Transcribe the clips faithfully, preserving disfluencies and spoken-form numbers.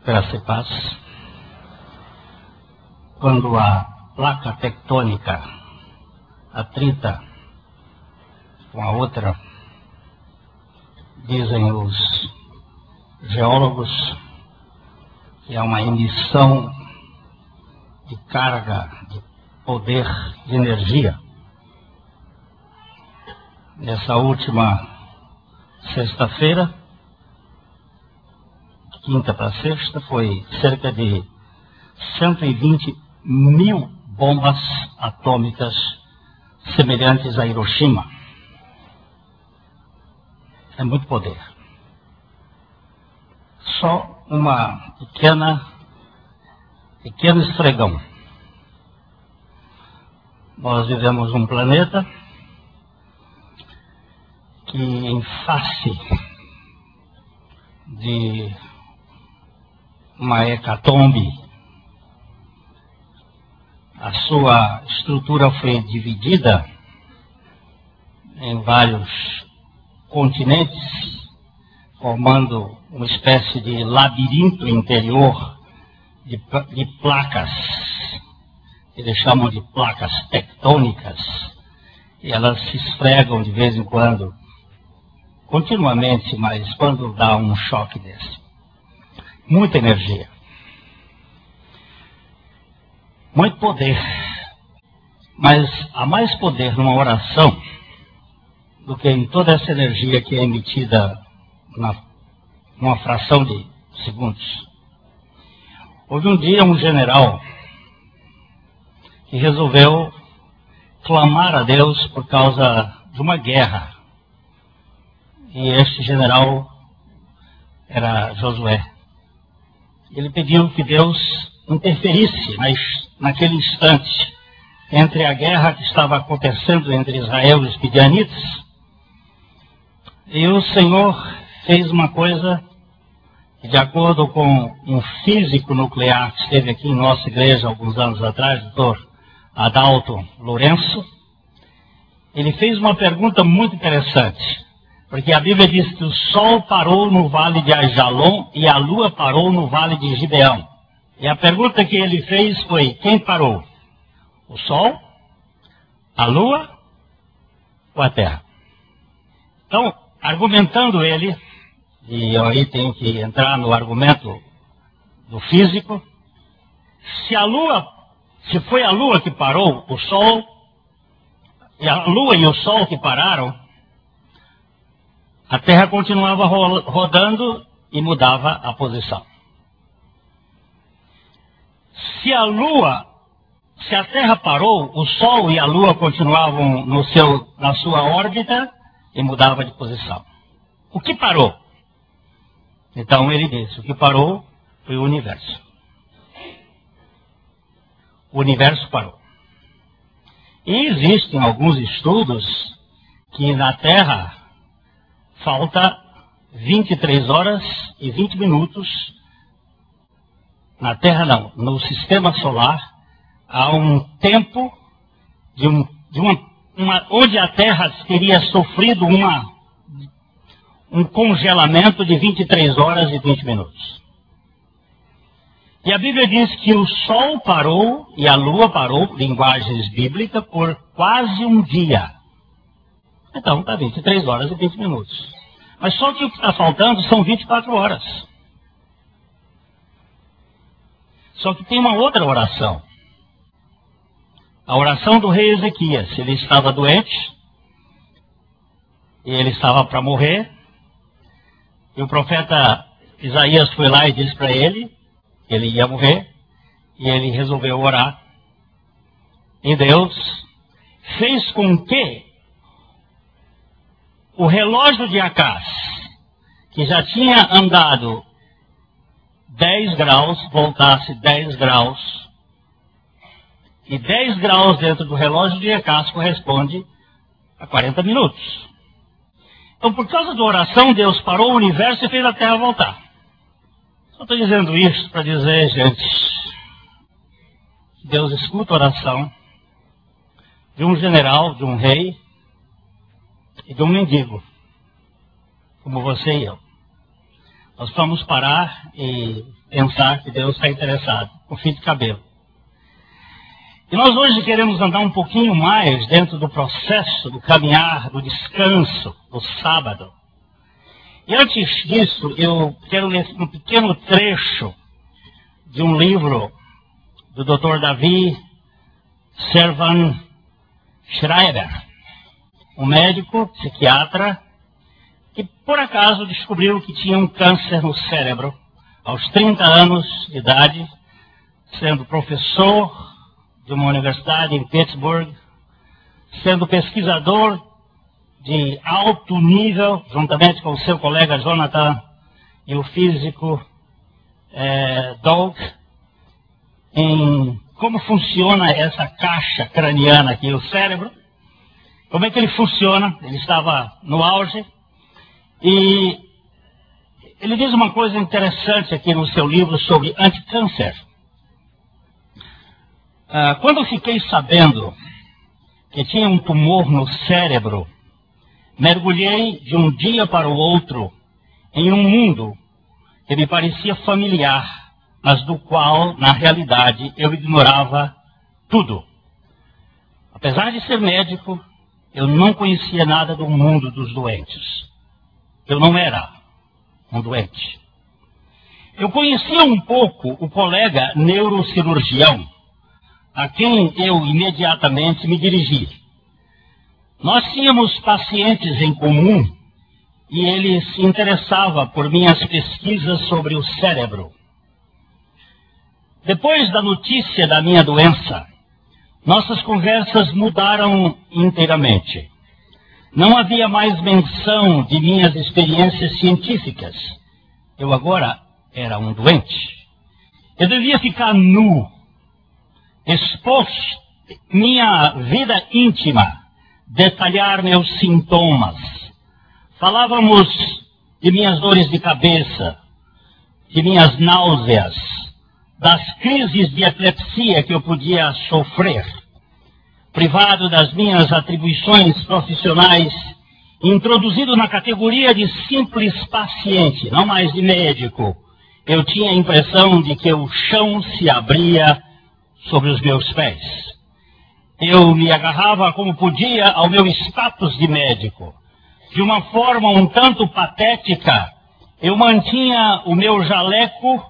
Graça e paz. Quando a placa tectônica atrita com a outra, dizem os geólogos que é uma emissão de carga, de poder, de energia. Nessa última sexta-feira, quinta para sexta, foi cerca de cento e vinte mil bombas atômicas semelhantes a Hiroshima. É muito poder. Só uma pequena, pequeno esfregão. Nós vivemos num planeta que, em face de uma hecatombe, a sua estrutura foi dividida em vários continentes, formando uma espécie de labirinto interior de, de placas, que eles chamam de placas tectônicas, e elas se esfregam de vez em quando, continuamente, mas quando dá um choque desse. Muita energia. Muito poder. Mas há mais poder numa oração do que em toda essa energia que é emitida na, numa fração de segundos. Houve um dia um general que resolveu clamar a Deus por causa de uma guerra. E este general era Josué. Ele pediu que Deus interferisse naquele instante entre a guerra que estava acontecendo entre Israel e os midianitas. E o Senhor fez uma coisa que, de acordo com um físico nuclear que esteve aqui em nossa igreja alguns anos atrás, doutor Adalto Lourenço, ele fez uma pergunta muito interessante. Porque a Bíblia diz que o sol parou no vale de Ajalon e a lua parou no vale de Gibeão. E a pergunta que ele fez foi: quem parou? O sol, a lua ou a terra? Então, argumentando ele, e eu aí tenho que entrar no argumento do físico, se a lua, se foi a lua que parou o sol, e a lua e o sol que pararam, a Terra continuava rodando e mudava a posição. Se a Lua, se a Terra parou, o Sol e a Lua continuavam no seu, na sua órbita e mudava de posição. O que parou? Então ele disse, o que parou foi o universo. O universo parou. E existem alguns estudos que na Terra falta vinte e três horas e vinte minutos, na Terra não, no sistema solar, há um tempo de um, de uma, uma, onde a Terra teria sofrido uma, um congelamento de vinte e três horas e vinte minutos. E a Bíblia diz que o Sol parou e a Lua parou, linguagens bíblicas, por quase um dia. Então, está vinte e três horas e vinte minutos. Mas só que o que está faltando são vinte e quatro horas. Só que tem uma outra oração. A oração do rei Ezequias. Ele estava doente. E ele estava para morrer. E o profeta Isaías foi lá e disse para ele que ele ia morrer. E ele resolveu orar. E Deus fez com que o relógio de Acás, que já tinha andado dez graus, voltasse dez graus. E dez graus dentro do relógio de Acás corresponde a quarenta minutos. Então, por causa da oração, Deus parou o universo e fez a Terra voltar. Só estou dizendo isso para dizer, gente, Deus escuta a oração de um general, de um rei, e de um mendigo, como você e eu. Nós vamos parar e pensar que Deus está interessado no fio de cabelo. E nós hoje queremos andar um pouquinho mais dentro do processo do caminhar, do descanso, do sábado. E antes disso, eu quero ler um pequeno trecho de um livro do doutor Davi Servan Schreiber, um médico psiquiatra que por acaso descobriu que tinha um câncer no cérebro aos trinta anos de idade, sendo professor de uma universidade em Pittsburgh, sendo pesquisador de alto nível, juntamente com o seu colega Jonathan e o físico é, Doug, em como funciona essa caixa craniana aqui, o cérebro, como é que ele funciona. Ele estava no auge e ele diz uma coisa interessante aqui no seu livro sobre anticâncer. Ah, quando eu fiquei sabendo que tinha um tumor no cérebro, mergulhei de um dia para o outro em um mundo que me parecia familiar, mas do qual, na realidade, eu ignorava tudo. Apesar de ser médico, eu não conhecia nada do mundo dos doentes. Eu não era um doente. Eu conhecia um pouco o colega neurocirurgião, a quem eu imediatamente me dirigi. Nós tínhamos pacientes em comum e ele se interessava por minhas pesquisas sobre o cérebro. Depois da notícia da minha doença, nossas conversas mudaram inteiramente. Não havia mais menção de minhas experiências científicas. Eu agora era um doente. Eu devia ficar nu, exposto minha vida íntima, detalhar meus sintomas. Falávamos de minhas dores de cabeça, de minhas náuseas, das crises de epilepsia que eu podia sofrer. Privado das minhas atribuições profissionais, introduzido na categoria de simples paciente, não mais de médico, eu tinha a impressão de que o chão se abria sobre os meus pés. Eu me agarrava como podia ao meu status de médico. De uma forma um tanto patética, eu mantinha o meu jaleco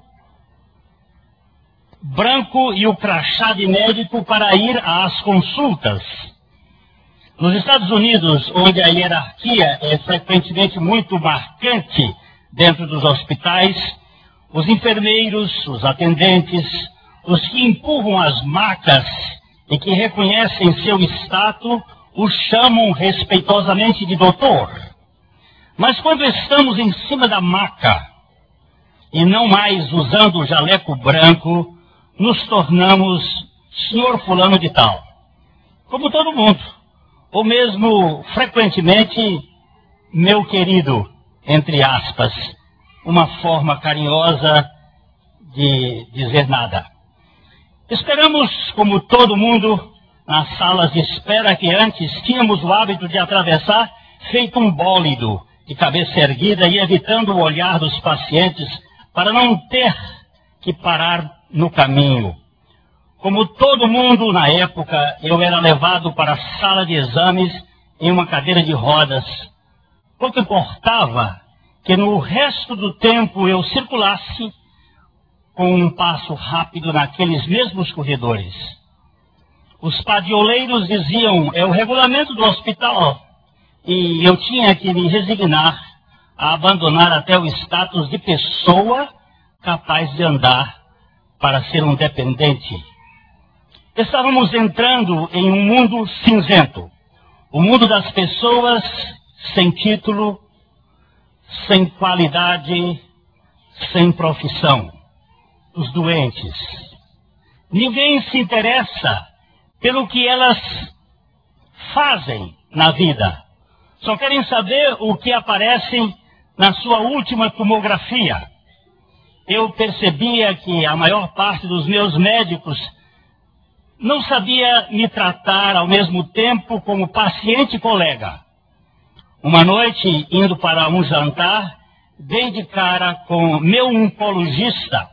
branco e o crachá de médico para ir às consultas. Nos Estados Unidos, onde a hierarquia é frequentemente muito marcante dentro dos hospitais, os enfermeiros, os atendentes, os que empurram as macas e que reconhecem seu status, os chamam respeitosamente de doutor. Mas quando estamos em cima da maca e não mais usando o jaleco branco, nos tornamos senhor fulano de tal, como todo mundo, ou mesmo frequentemente meu querido, entre aspas, uma forma carinhosa de dizer nada. Esperamos, como todo mundo, nas salas de espera que antes tínhamos o hábito de atravessar, feito um bólido, de cabeça erguida e evitando o olhar dos pacientes para não ter que parar no caminho. Como todo mundo na época, eu era levado para a sala de exames em uma cadeira de rodas. Pouco importava que no resto do tempo eu circulasse com um passo rápido naqueles mesmos corredores. Os padioleiros diziam, é o regulamento do hospital, e eu tinha que me resignar a abandonar até o status de pessoa capaz de andar para ser um dependente. Estávamos entrando em um mundo cinzento, o mundo das pessoas sem título, sem qualidade, sem profissão, os doentes. Ninguém se interessa pelo que elas fazem na vida. Só querem saber o que aparece na sua última tomografia. Eu percebia que a maior parte dos meus médicos não sabia me tratar ao mesmo tempo como paciente e colega. Uma noite, indo para um jantar, dei de cara com meu oncologista,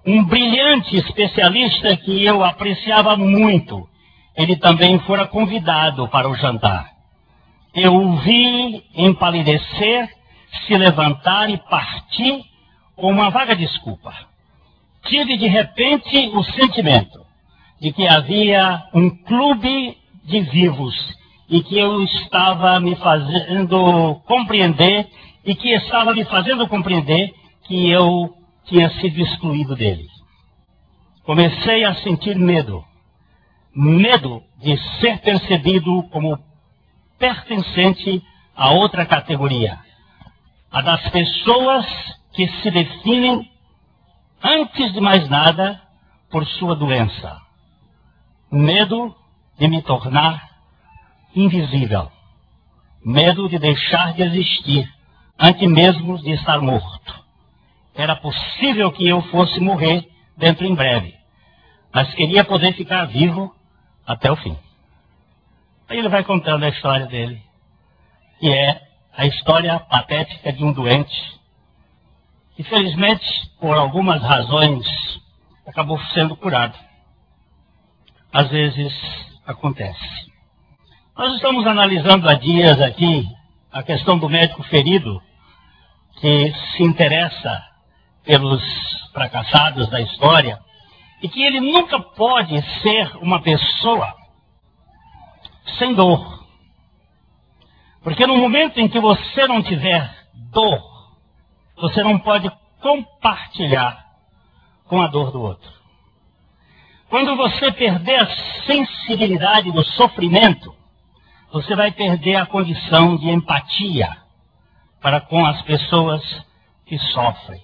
um brilhante especialista que eu apreciava muito, ele também fora convidado para o jantar. Eu o vi empalidecer, se levantar e partir com uma vaga desculpa. Tive de repente o sentimento de que havia um clube de vivos e que eu estava me fazendo compreender e que estava me fazendo compreender que eu tinha sido excluído dele. Comecei a sentir medo. Medo de ser percebido como pertencente a outra categoria. A das pessoas que se definem, antes de mais nada, por sua doença. Medo de me tornar invisível. Medo de deixar de existir, antes mesmo de estar morto. Era possível que eu fosse morrer dentro em breve, mas queria poder ficar vivo até o fim. Aí ele vai contando a história dele, que é a história patética de um doente, que felizmente, por algumas razões, acabou sendo curado. Às vezes acontece. Nós estamos analisando há dias aqui a questão do médico ferido, que se interessa pelos fracassados da história, e que ele nunca pode ser uma pessoa sem dor. Porque no momento em que você não tiver dor, você não pode compartilhar com a dor do outro. Quando você perder a sensibilidade do sofrimento, você vai perder a condição de empatia para com as pessoas que sofrem.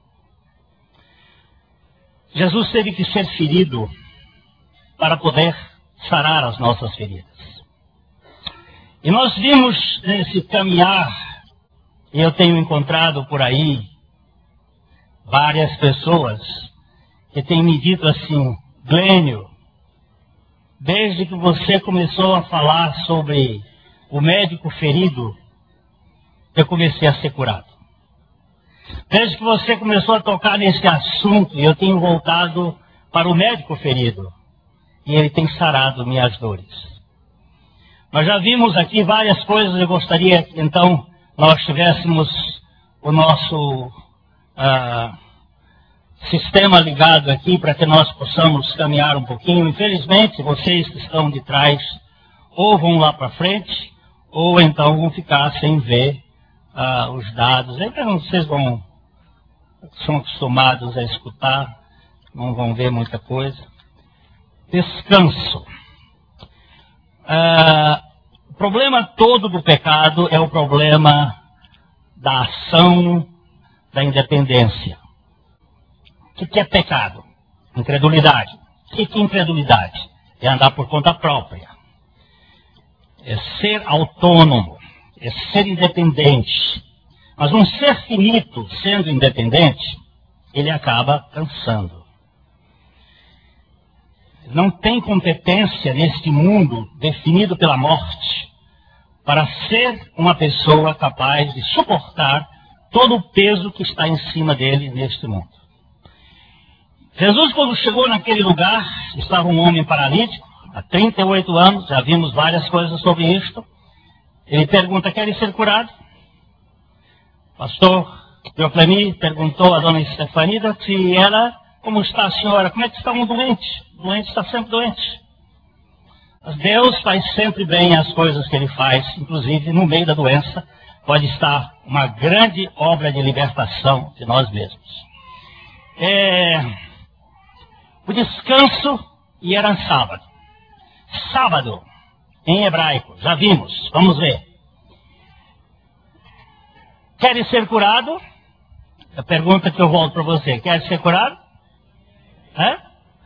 Jesus teve que ser ferido para poder sarar as nossas feridas. E nós vimos nesse caminhar, e eu tenho encontrado por aí várias pessoas que têm me dito assim: Glênio, desde que você começou a falar sobre o médico ferido, eu comecei a ser curado. Desde que você começou a tocar nesse assunto, eu tenho voltado para o médico ferido. E ele tem sarado minhas dores. Nós já vimos aqui várias coisas. Eu gostaria que então nós tivéssemos o nosso ah, sistema ligado aqui para que nós possamos caminhar um pouquinho. Infelizmente, vocês que estão de trás ou vão lá para frente ou então vão ficar sem ver ah, os dados. Então vocês vão, são acostumados a escutar, não vão ver muita coisa. Descanso. Ah, o problema todo do pecado é o problema da ação da independência. O que é pecado? Incredulidade. O que é incredulidade? É andar por conta própria. É ser autônomo. É ser independente. Mas um ser finito, sendo independente, ele acaba cansando. Não tem competência neste mundo definido pela morte para ser uma pessoa capaz de suportar todo o peso que está em cima dele neste mundo. Jesus, quando chegou naquele lugar, estava um homem paralítico, há trinta e oito anos, já vimos várias coisas sobre isto. Ele pergunta: quer ser curado? Pastor Teofleni perguntou a dona Estefanida se ela, como está a senhora, como é que está um doente? O doente está sempre doente. Mas Deus faz sempre bem as coisas que Ele faz, inclusive no meio da doença pode estar uma grande obra de libertação de nós mesmos. É, o descanso, e era sábado. Sábado, em hebraico, já vimos, vamos ver. Quer ser curado? A pergunta que eu volto para você: quer ser curado? Hã?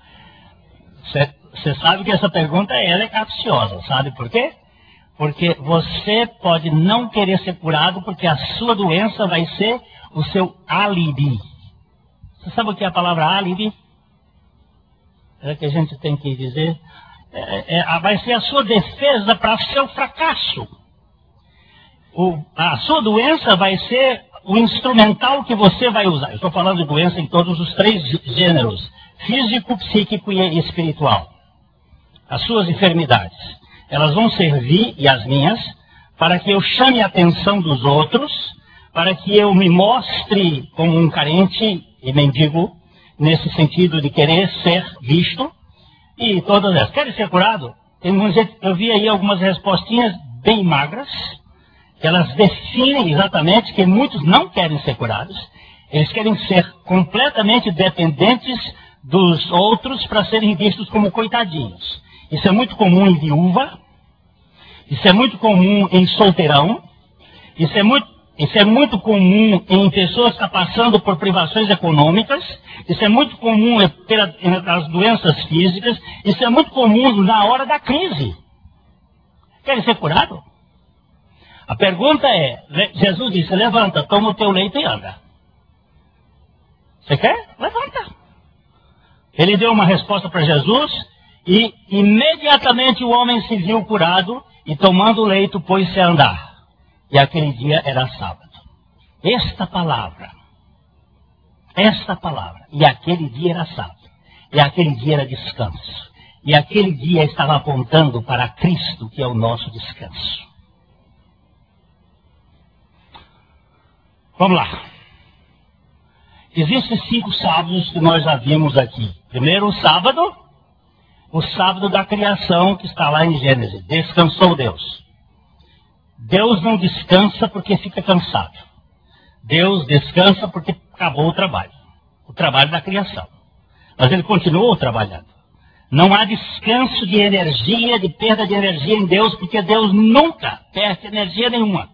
Você sabe que essa pergunta ela é capciosa, sabe por quê? Porque você pode não querer ser curado porque a sua doença vai ser o seu álibi. Você sabe o que é a palavra álibi? É que a gente tem que dizer. É, é, vai ser a sua defesa para o seu fracasso. O, a sua doença vai ser o instrumental que você vai usar. Eu estou falando de doença em todos os três gêneros: físico, psíquico e espiritual. As suas enfermidades, elas vão servir, e as minhas, para que eu chame a atenção dos outros, para que eu me mostre como um carente e mendigo, nesse sentido de querer ser visto, e todas essas. Querem ser curado? Tem um jeito, eu vi aí algumas respostinhas bem magras, que elas definem exatamente que muitos não querem ser curados. Eles querem ser completamente dependentes dos outros para serem vistos como coitadinhos. Isso é muito comum em viúva, isso é muito comum em solteirão, isso é muito, isso é muito comum em pessoas que estão passando por privações econômicas, isso é muito comum nas doenças físicas, isso é muito comum na hora da crise. Querem ser curado? A pergunta é, Jesus disse, levanta, toma o teu leito e anda. Você quer? Levanta. Ele deu uma resposta para Jesus e imediatamente o homem se viu curado e tomando o leito pôs-se a andar. E aquele dia era sábado. Esta palavra, esta palavra, e aquele dia era sábado, e aquele dia era descanso. E aquele dia estava apontando para Cristo, que é o nosso descanso. Vamos lá. Existem cinco sábados que nós já vimos aqui. Primeiro, o sábado, o sábado da criação que está lá em Gênesis. Descansou Deus. Deus não descansa porque fica cansado. Deus descansa porque acabou o trabalho. O trabalho da criação. Mas ele continuou trabalhando. Não há descanso de energia, de perda de energia em Deus, porque Deus nunca perde energia nenhuma.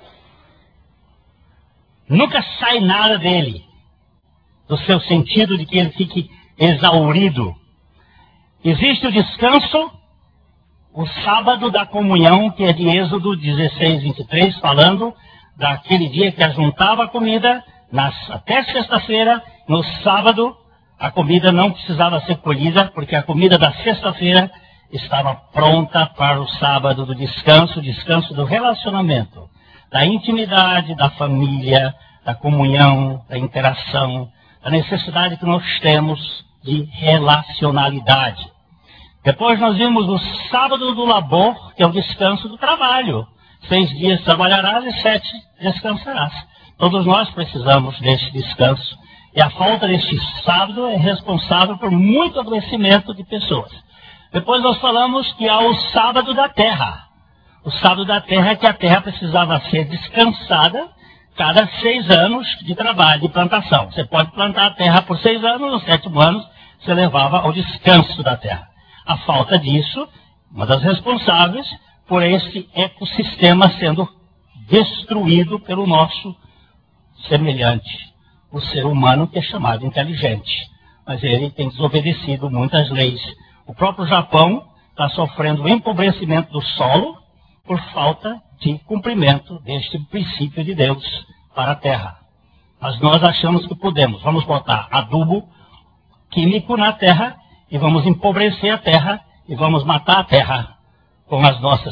Nunca sai nada dele, do seu sentido de que ele fique exaurido. Existe o descanso, o sábado da comunhão, que é de Êxodo dezesseis, vinte e três, falando daquele dia que ajuntava a comida, nas, até sexta-feira, no sábado, a comida não precisava ser colhida, porque a comida da sexta-feira estava pronta para o sábado do descanso, descanso do relacionamento, da intimidade, da família, da comunhão, da interação, da necessidade que nós temos de relacionalidade. Depois nós vimos o sábado do labor, que é o descanso do trabalho. Seis dias trabalharás e sete descansarás. Todos nós precisamos desse descanso. E a falta deste sábado é responsável por muito adoecimento de pessoas. Depois nós falamos que há o sábado da terra. O sábado da terra é que a terra precisava ser descansada cada seis anos de trabalho, de plantação. Você pode plantar a terra por seis anos, no sétimo ano você levava ao descanso da terra. A falta disso, uma das responsáveis por este ecossistema sendo destruído pelo nosso semelhante, o ser humano, que é chamado inteligente. Mas ele tem desobedecido muitas leis. O próprio Japão está sofrendo o empobrecimento do solo por falta de cumprimento deste princípio de Deus para a terra. Mas nós achamos que podemos. Vamos botar adubo químico na terra e vamos empobrecer a terra e vamos matar a terra com as nossas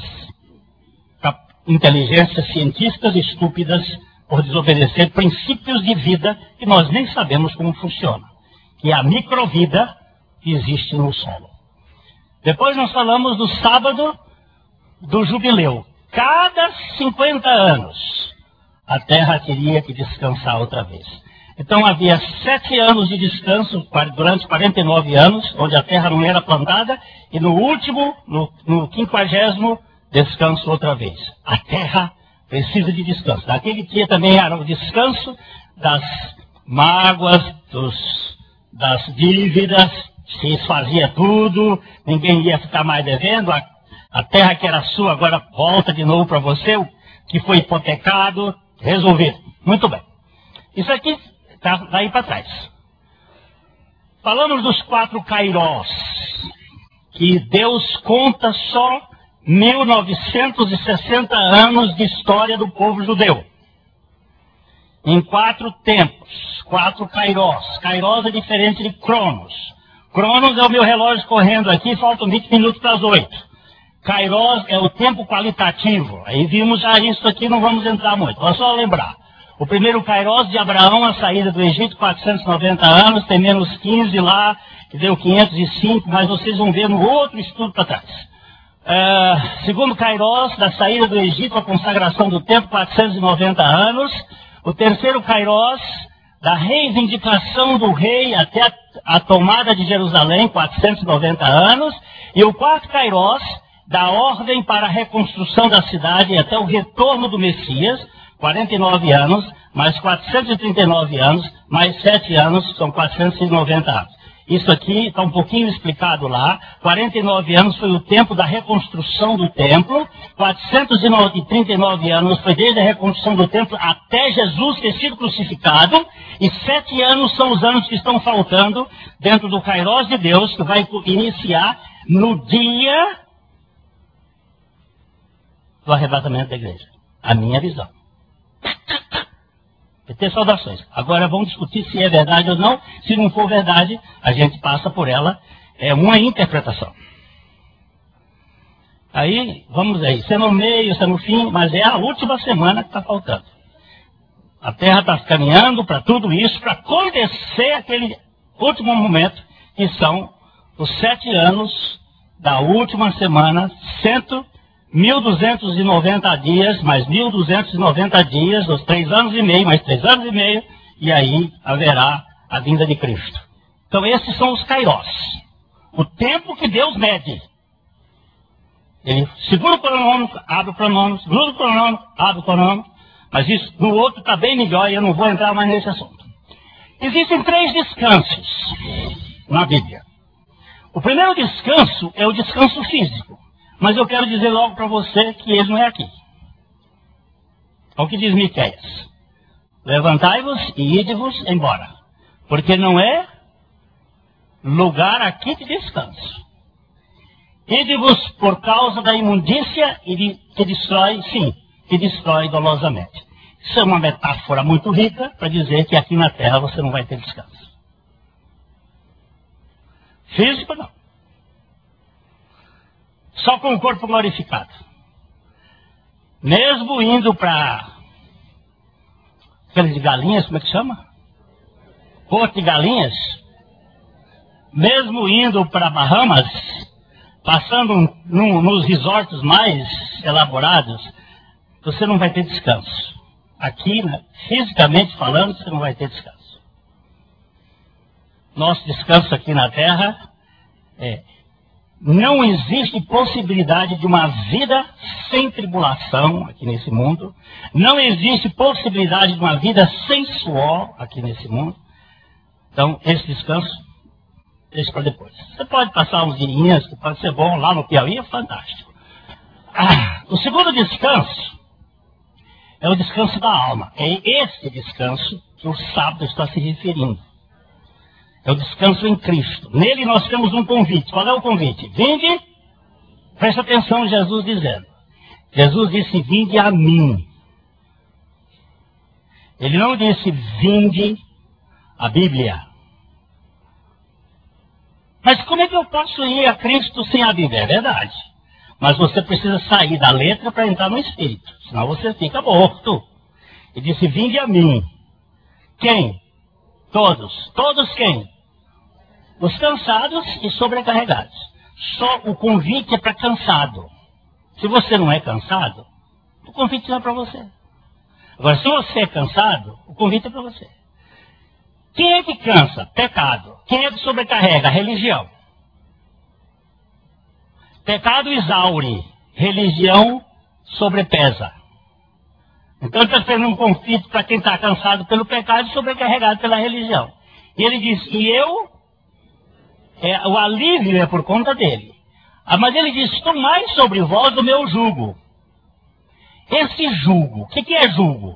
inteligências científicas estúpidas por desobedecer princípios de vida que nós nem sabemos como funciona, que é a microvida que existe no solo. Depois nós falamos do sábado do jubileu. Cada cinquenta anos a terra teria que descansar outra vez. Então havia sete anos de descanso durante quarenta e nove anos, onde a terra não era plantada, e no último, no, no quinquagésimo, descanso outra vez. A terra precisa de descanso. Naquele dia também era o descanso das mágoas, dos, das dívidas, se esfazia tudo, ninguém ia ficar mais devendo, a, a terra que era sua agora volta de novo para você, o que foi hipotecado, resolvido. Muito bem. Isso aqui está daí para trás. Falamos dos quatro kairós, que Deus conta só mil novecentos e sessenta anos de história do povo judeu. Em quatro tempos, quatro kairós. Kairós é diferente de Cronos. Cronos é o meu relógio correndo aqui, faltam vinte minutos para as oito. Kairos é o tempo qualitativo. Aí vimos já isso aqui, não vamos entrar muito. Vou só lembrar. O primeiro Kairos de Abraão, a saída do Egito, quatrocentos e noventa anos, tem menos quinze lá, que deu quinhentos e cinco, mas vocês vão ver no outro estudo para trás. Uh, segundo Kairos, da saída do Egito, a consagração do templo, quatrocentos e noventa anos. O terceiro Kairos, da reivindicação do rei até a, a tomada de Jerusalém, quatrocentos e noventa anos. E o quarto Kairos, da ordem para a reconstrução da cidade até o retorno do Messias, quarenta e nove anos, mais quatrocentos e trinta e nove anos, mais sete anos, são quatrocentos e noventa anos. Isso aqui está um pouquinho explicado lá. quarenta e nove anos foi o tempo da reconstrução do templo. quatrocentos e trinta e nove anos foi desde a reconstrução do templo até Jesus ter sido crucificado. E sete anos são os anos que estão faltando dentro do Kairos de Deus, que vai iniciar no dia do arrebatamento da igreja. A minha visão. P T, saudações. Agora vamos discutir se é verdade ou não. Se não for verdade, a gente passa por ela. É uma interpretação. Aí, vamos aí. Se é no meio, se é no fim, mas é a última semana que está faltando. A Terra está caminhando para tudo isso, para acontecer aquele último momento, que são os sete anos da última semana, cento mil duzentos e noventa dias, mais mil duzentos e noventa dias, os três anos e meio, mais três anos e meio, e aí haverá a vinda de Cristo. Então esses são os Kairos. O tempo que Deus mede. Ele segura o cronômetro, abre o cronômetro, segura o cronômetro, abre o cronômetro, mas isso no outro está bem melhor e eu não vou entrar mais nesse assunto. Existem três descansos na Bíblia. O primeiro descanso é o descanso físico. Mas eu quero dizer logo para você que ele não é aqui. É o que diz Miqueias. Levantai-vos e ide-vos embora. Porque não é lugar aqui de descanso. Ide-vos por causa da imundícia e de, que destrói, sim, que destrói dolosamente. Isso é uma metáfora muito rica para dizer que aqui na terra você não vai ter descanso. Físico não. Só com o corpo glorificado. Mesmo indo para aqueles de galinhas, como é que chama? Porto de Galinhas. Mesmo indo para Bahamas, passando num, nos resorts mais elaborados, você não vai ter descanso. Aqui, né, fisicamente falando, você não vai ter descanso. Nosso descanso aqui na Terra é... Não existe possibilidade de uma vida sem tribulação aqui nesse mundo. Não existe possibilidade de uma vida sem suor aqui nesse mundo. Então, esse descanso, deixa para depois. Você pode passar uns dias, que pode ser bom, lá no Piauí é fantástico. Ah, o segundo descanso é o descanso da alma. É esse descanso que o sábado está se referindo. É o descanso em Cristo. Nele nós temos um convite. Qual é o convite? Vinde, preste atenção, Jesus dizendo. Jesus disse, vinde a mim. Ele não disse, vinde a Bíblia. Mas como é que eu posso ir a Cristo sem a Bíblia? É verdade. Mas você precisa sair da letra para entrar no Espírito. Senão você fica morto. Ele disse, vinde a mim. Quem? Todos. Todos quem? Os cansados e sobrecarregados. Só o convite é para cansado. Se você não é cansado, o convite não é para você. Agora, se você é cansado, o convite é para você. Quem é que cansa? Pecado. Quem é que sobrecarrega? Religião. Pecado exaure. Religião sobrepesa. Então ele está fazendo um convite para quem está cansado pelo pecado e sobrecarregado pela religião. E ele diz, e eu... É, o alívio é por conta dele. Ah, mas ele diz, tomai sobre vós o meu jugo. Esse jugo, o que, que é jugo?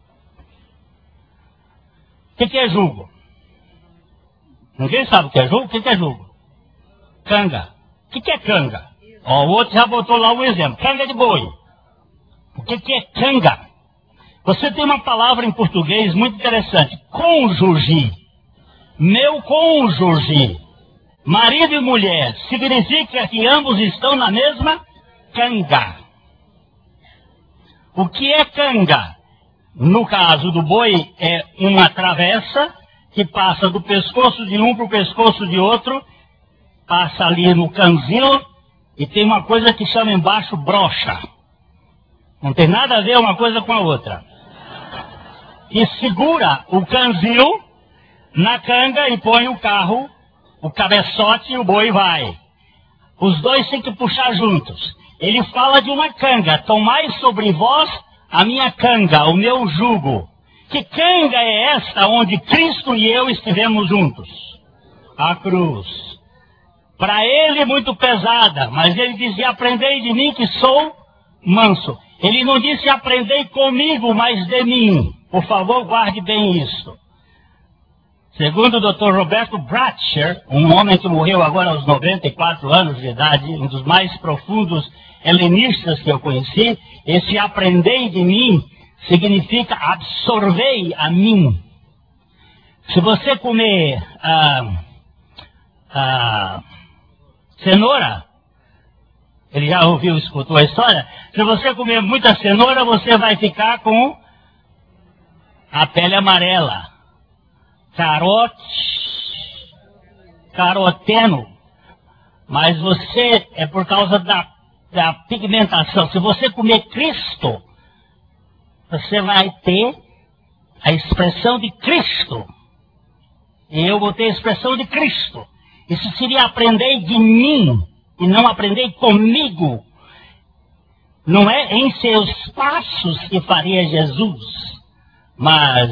O que, que é jugo? Ninguém sabe o que é jugo? O que, que é jugo? Canga. O que, que é canga? Ó, o outro já botou lá um exemplo. Canga de boi. O que, que é canga? Você tem uma palavra em português muito interessante. Cônjuge. Meu cônjuge. Marido e mulher, significa que ambos estão na mesma canga. O que é canga? No caso do boi, é uma travessa que passa do pescoço de um para o pescoço de outro, passa ali no canzil, e tem uma coisa que chama embaixo brocha. Não tem nada a ver uma coisa com a outra. E segura o canzil na canga e põe o carro, o cabeçote e o boi vai. Os dois têm que puxar juntos. Ele fala de uma canga: tomai sobre vós a minha canga, o meu jugo. Que canga é esta onde Cristo e eu estivemos juntos? A cruz. Para ele muito pesada, mas ele dizia: aprendei de mim que sou manso. Ele não disse aprendei comigo, mas de mim. Por favor, guarde bem isso. Segundo o doutor Roberto Bratcher, um homem que morreu agora aos noventa e quatro anos de idade, um dos mais profundos helenistas que eu conheci, esse aprendei de mim significa absorvei a mim. Se você comer ah, ah, cenoura, ele já ouviu, escutou a história? Se você comer muita cenoura, você vai ficar com a pele amarela. Carote, caroteno, mas você, é por causa da, da pigmentação. Se você comer Cristo, você vai ter a expressão de Cristo. E eu vou ter a expressão de Cristo. Isso seria aprender de mim, e não aprender comigo. Não é em seus passos que faria Jesus, mas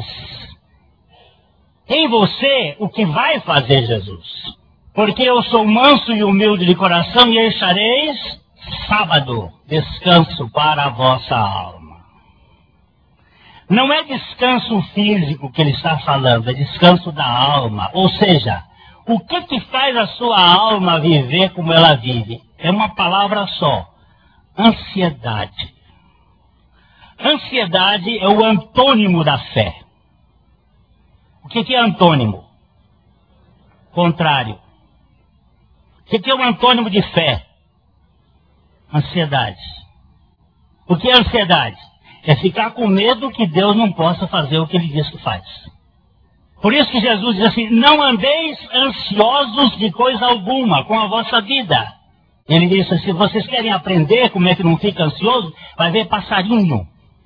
em você o que vai fazer Jesus. Porque eu sou manso e humilde de coração e achareis sábado, descanso para a vossa alma. Não é descanso físico que ele está falando, é descanso da alma. Ou seja, o que que faz a sua alma viver como ela vive? É uma palavra só: ansiedade. Ansiedade é o antônimo da fé. O que que é antônimo? Contrário. O que que é o antônimo de fé? Ansiedade. O que é ansiedade? É ficar com medo que Deus não possa fazer o que ele diz que faz. Por isso que Jesus diz assim: não andeis ansiosos de coisa alguma com a vossa vida. Ele diz assim: se vocês querem aprender como é que não fica ansioso, vai ver passarinho.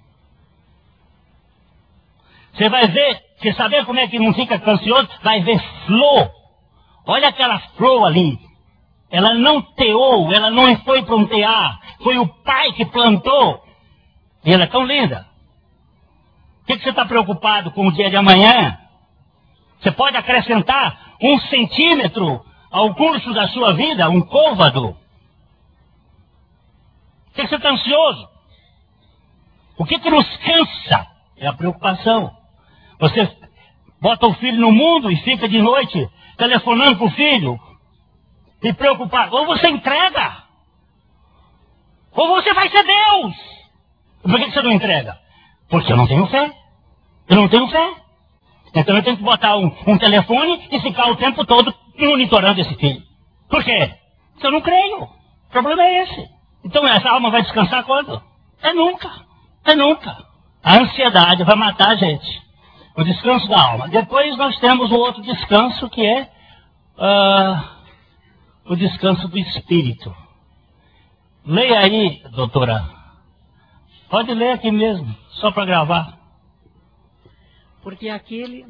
Você vai ver, quer saber como é que não fica ansioso? Vai ver flor. Olha aquela flor ali. Ela não teou, ela não foi para um tear. Foi o pai que plantou. E ela é tão linda. O que, que você está preocupado com o dia de amanhã? Você pode acrescentar um centímetro ao curso da sua vida, um côvado. O que, que você está ansioso? O que, que nos cansa? É a preocupação. Você bota o filho no mundo e fica de noite telefonando para o filho e preocupado. Ou você entrega, ou você vai ser Deus. Por que você não entrega? Porque eu não tenho fé. Eu não tenho fé. Então eu tenho que botar um, um telefone e ficar o tempo todo monitorando esse filho. Por quê? Porque eu não creio. O problema é esse. Então essa alma vai descansar quando? É nunca. É nunca. A ansiedade vai matar a gente. O descanso da alma. Depois nós temos o outro descanso, que é uh, o descanso do espírito. Leia aí, doutora. Pode ler aqui mesmo, só para gravar. Porque aquele...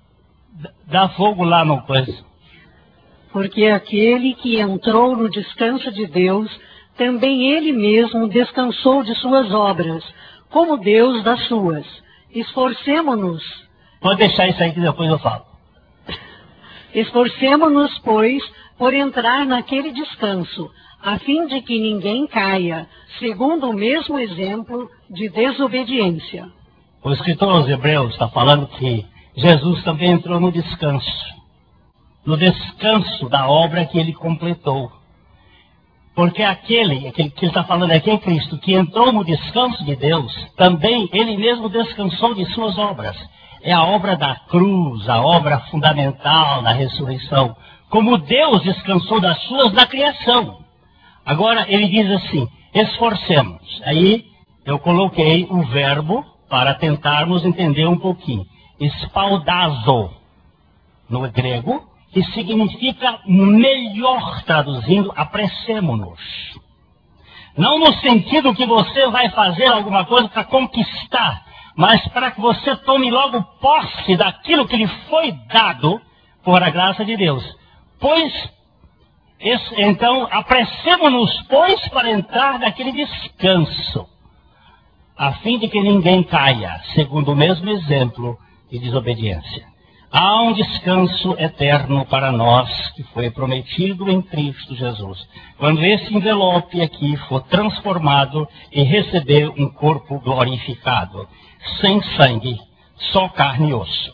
Dá fogo lá no coisa. Porque aquele que entrou no descanso de Deus, também ele mesmo descansou de suas obras, como Deus das suas. Esforcemo-nos. Pode deixar isso aí que depois eu falo. Esforcemo-nos, pois, por entrar naquele descanso, a fim de que ninguém caia, segundo o mesmo exemplo de desobediência. O escritor aos Hebreus está falando que Jesus também entrou no descanso. No descanso da obra que ele completou. Porque aquele, aquele que ele está falando aqui é Cristo, que entrou no descanso de Deus, também ele mesmo descansou de suas obras. É a obra da cruz, a obra fundamental da ressurreição. Como Deus descansou das suas na criação. Agora ele diz assim, esforcemos. Aí eu coloquei o verbo para tentarmos entender um pouquinho. Espaudazo, no grego, que significa melhor, traduzindo, apressemo-nos. Não no sentido que você vai fazer alguma coisa para conquistar, mas para que você tome logo posse daquilo que lhe foi dado por a graça de Deus. Pois, esse, então, apressemo-nos, pois, para entrar naquele descanso, a fim de que ninguém caia, segundo o mesmo exemplo de desobediência. Há um descanso eterno para nós que foi prometido em Cristo Jesus. Quando esse envelope aqui for transformado e receber um corpo glorificado, sem sangue, só carne e osso.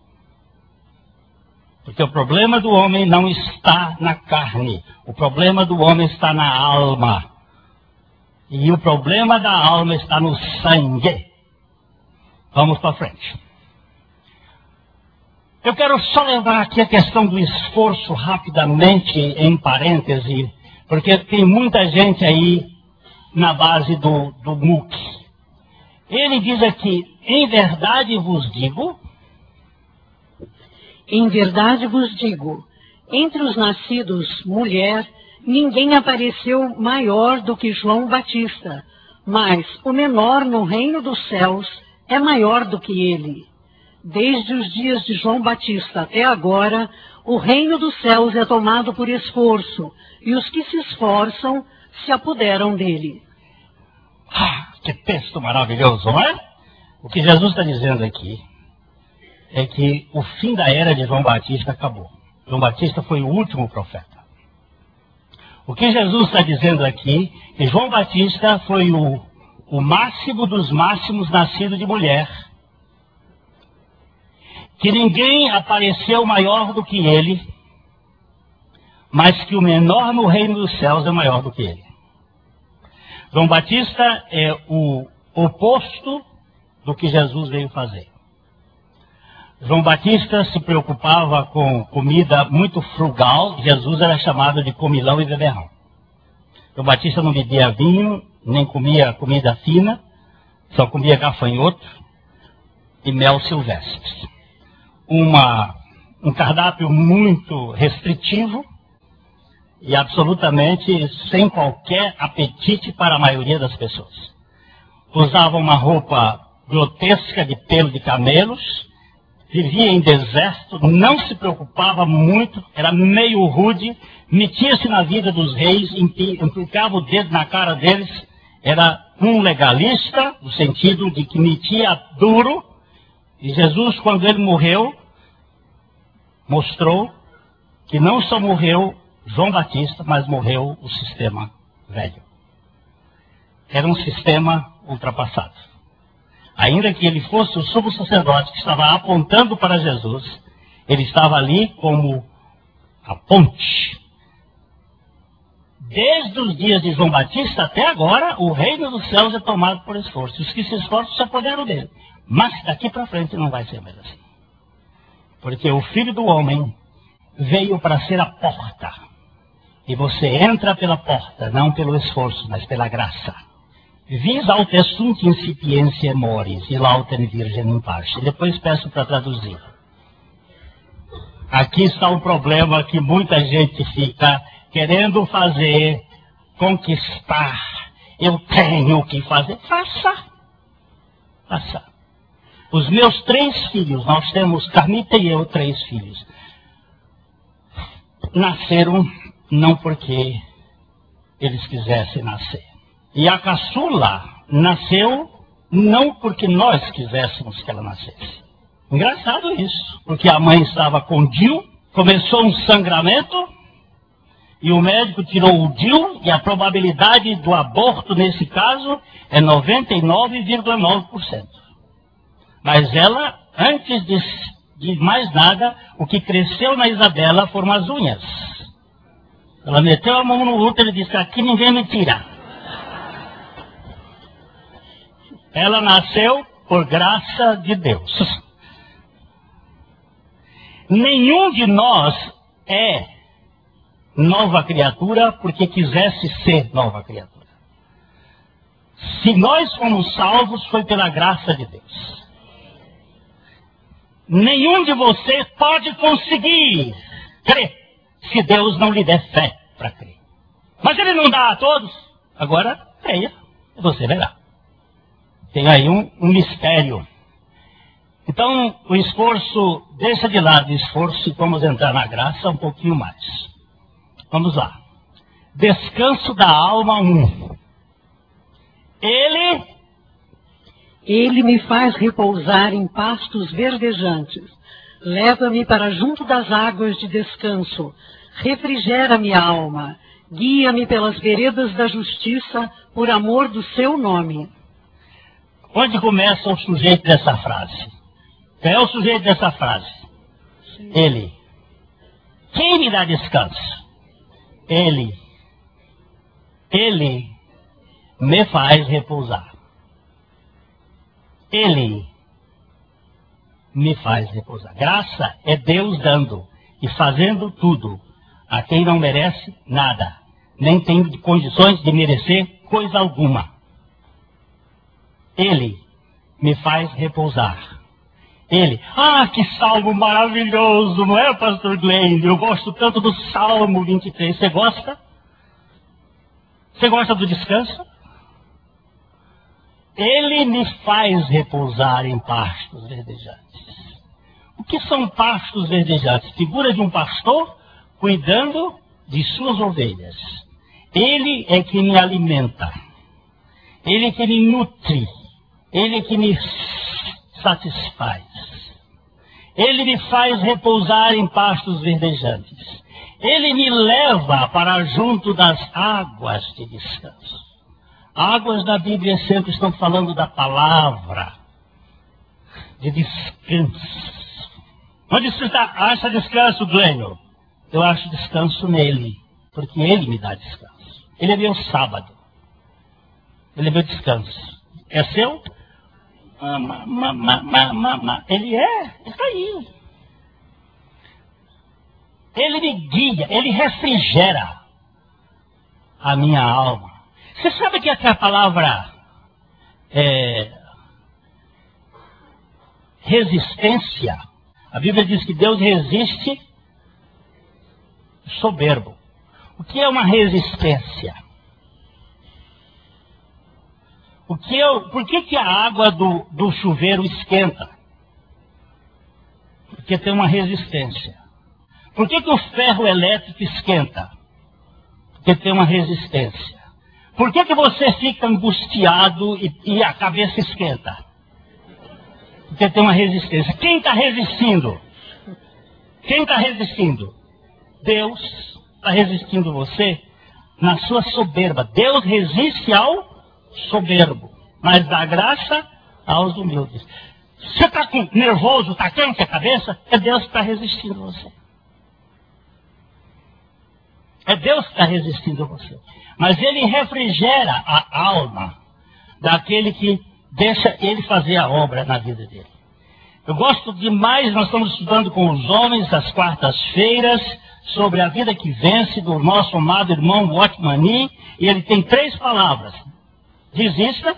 Porque o problema do homem não está na carne, o problema do homem está na alma. E o problema da alma está no sangue. Vamos para frente. Eu quero só lembrar aqui a questão do esforço rapidamente, em parêntese, porque tem muita gente aí na base do, do M U C. Ele diz aqui, em verdade vos digo... Em verdade vos digo, entre os nascidos mulher, ninguém apareceu maior do que João Batista, mas o menor no reino dos céus é maior do que ele. Desde os dias de João Batista até agora, o reino dos céus é tomado por esforço, e os que se esforçam se apoderam dele. Ah, que texto maravilhoso, não é? O que Jesus está dizendo aqui é que o fim da era de João Batista acabou. João Batista foi o último profeta. O que Jesus está dizendo aqui é que João Batista foi o, o máximo dos máximos nascido de mulher. Que ninguém apareceu maior do que ele, mas que o menor no reino dos céus é maior do que ele. João Batista é o oposto do que Jesus veio fazer. João Batista se preocupava com comida muito frugal, Jesus era chamado de comilão e beberrão. João Batista não bebia vinho, nem comia comida fina, só comia gafanhoto e mel silvestre. Uma, um cardápio muito restritivo e absolutamente sem qualquer apetite para a maioria das pessoas. Usava uma roupa grotesca de pelo de camelos, vivia em deserto, não se preocupava muito, era meio rude, metia-se na vida dos reis, implicava o dedo na cara deles, era um legalista, no sentido de que metia duro. E Jesus, quando ele morreu, mostrou que não só morreu João Batista, mas morreu o sistema velho. Era um sistema ultrapassado. Ainda que ele fosse o sumo sacerdote que estava apontando para Jesus, ele estava ali como a ponte. Desde os dias de João Batista até agora, o reino dos céus é tomado por esforço. Os que se esforçam se apoderam dele. Mas daqui para frente não vai ser mais assim. Porque o Filho do Homem veio para ser a porta. E você entra pela porta, não pelo esforço, mas pela graça. Vis aut sunt incipientia moris, e lautem virgem in parce. Depois peço para traduzir. Aqui está o problema que muita gente fica querendo fazer, conquistar. Eu tenho que fazer. Faça. Faça. Os meus três filhos, nós temos, Carmita e eu, três filhos, nasceram não porque eles quisessem nascer. E a caçula nasceu não porque nós quiséssemos que ela nascesse. Engraçado isso, porque a mãe estava com D I U, começou um sangramento, e o médico tirou o D I U, e a probabilidade do aborto nesse caso é noventa e nove vírgula nove por cento. Mas ela, antes de, de mais nada, o que cresceu na Isabela foram as unhas. Ela meteu a mão no útero e disse, aqui ninguém me tira. Ela nasceu por graça de Deus. Nenhum de nós é nova criatura porque quisesse ser nova criatura. Se nós fomos salvos, foi pela graça de Deus. Nenhum de vocês pode conseguir crer se Deus não lhe der fé para crer. Mas ele não dá a todos. Agora, creia, e você verá. Tem aí um, um mistério. Então, o esforço, deixa de lado o esforço e vamos entrar na graça um pouquinho mais. Vamos lá. Descanso da alma um. Ele... Ele me faz repousar em pastos verdejantes. Leva-me para junto das águas de descanso. Refrigera minha alma. Guia-me pelas veredas da justiça, por amor do seu nome. Onde começa o sujeito dessa frase? Quem é o sujeito dessa frase? Sim. Ele. Quem me dá descanso? Ele. Ele me faz repousar. Ele me faz repousar. Graça é Deus dando e fazendo tudo a quem não merece nada, nem tem condições de merecer coisa alguma. Ele me faz repousar. Ele, ah, que salmo maravilhoso, não é, pastor Glenn? Eu gosto tanto do Salmo vinte e três. Você gosta? Você gosta do descanso? Ele me faz repousar em pastos verdejantes. O que são pastos verdejantes? Figura de um pastor cuidando de suas ovelhas. Ele é que me alimenta. Ele é que me nutre. Ele é que me satisfaz. Ele me faz repousar em pastos verdejantes. Ele me leva para junto das águas de descanso. Águas da Bíblia sempre estão falando da palavra, de descanso. Onde você acha descanso, Glênio? Eu acho descanso nele, porque ele me dá descanso. Ele é meu sábado. Ele é meu descanso. É seu? Ah, ma, ma, ma, ma, ma, ma. Ele é? Está aí. Ele me guia, ele refrigera a minha alma. Você sabe que a palavra é, resistência, a Bíblia diz que Deus resiste soberbo. O que é uma resistência? O que é, por que, que a água do, do chuveiro esquenta? Porque tem uma resistência. Por que, que o ferro elétrico esquenta? Porque tem uma resistência. Por que, que você fica angustiado e, e a cabeça esquenta? Porque tem uma resistência. Quem está resistindo? Quem está resistindo? Deus está resistindo você na sua soberba. Deus resiste ao soberbo, mas dá graça aos humildes. Você está nervoso, está quente a cabeça? É Deus que está resistindo você. É Deus que está resistindo você. Mas ele refrigera a alma daquele que deixa ele fazer a obra na vida dele. Eu gosto demais, nós estamos estudando com os homens às quartas-feiras sobre a vida que vence do nosso amado irmão Watchman Nee, e ele tem três palavras. Desista.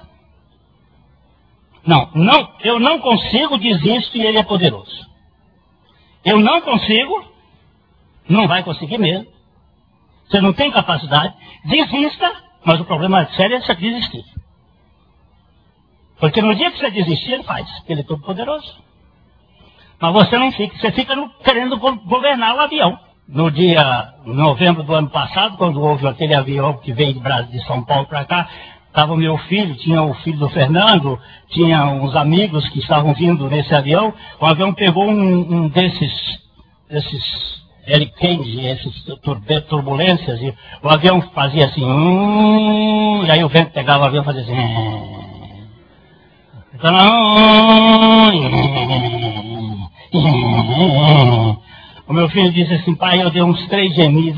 Não, não, eu não consigo, desisto e ele é poderoso. Eu não consigo, não vai conseguir mesmo. Você não tem capacidade, desista, mas o problema sério é você desistir. Porque no dia que você desistir, ele faz, porque ele é todo poderoso. Mas você não fica, você fica no, querendo governar o avião. No dia em novembro do ano passado, quando houve aquele avião que veio de Brasil, de São Paulo para cá, estava o meu filho, tinha o filho do Fernando, tinha uns amigos que estavam vindo nesse avião. O avião pegou um, um desses, desses hurricanes, essas turbulências, e o avião fazia assim, hum, e aí o vento pegava o avião e fazia assim, hum, então, hum, hum. O meu filho disse assim, pai, eu dei uns três gemidos.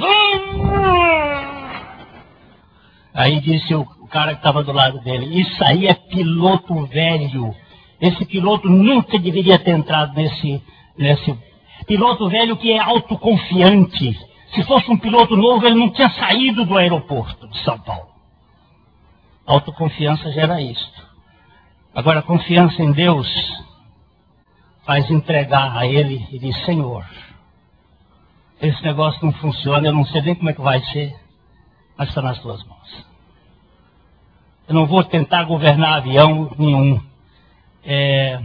Aí disse o, o cara que estava do lado dele, isso aí é piloto velho. Esse piloto nunca deveria ter entrado nesse, nesse piloto velho que é autoconfiante. Se fosse um piloto novo, ele não tinha saído do aeroporto de São Paulo. Autoconfiança gera isto. Agora, confiança em Deus faz entregar a Ele e diz, Senhor, esse negócio não funciona, eu não sei nem como é que vai ser, mas está nas tuas mãos. Eu não vou tentar governar avião nenhum. É,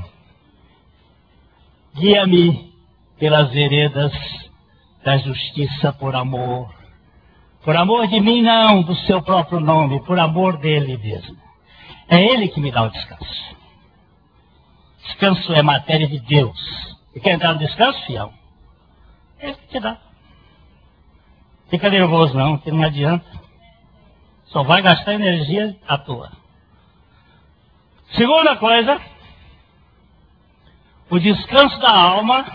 guia-me pelas veredas da justiça por amor. Por amor de mim não, do seu próprio nome, por amor dele mesmo. É Ele que me dá o descanso. Descanso é matéria de Deus. E quer entrar no descanso, fiel? Ele que te dá. Fica nervoso não, que não adianta. Só vai gastar energia à toa. Segunda coisa, o descanso da alma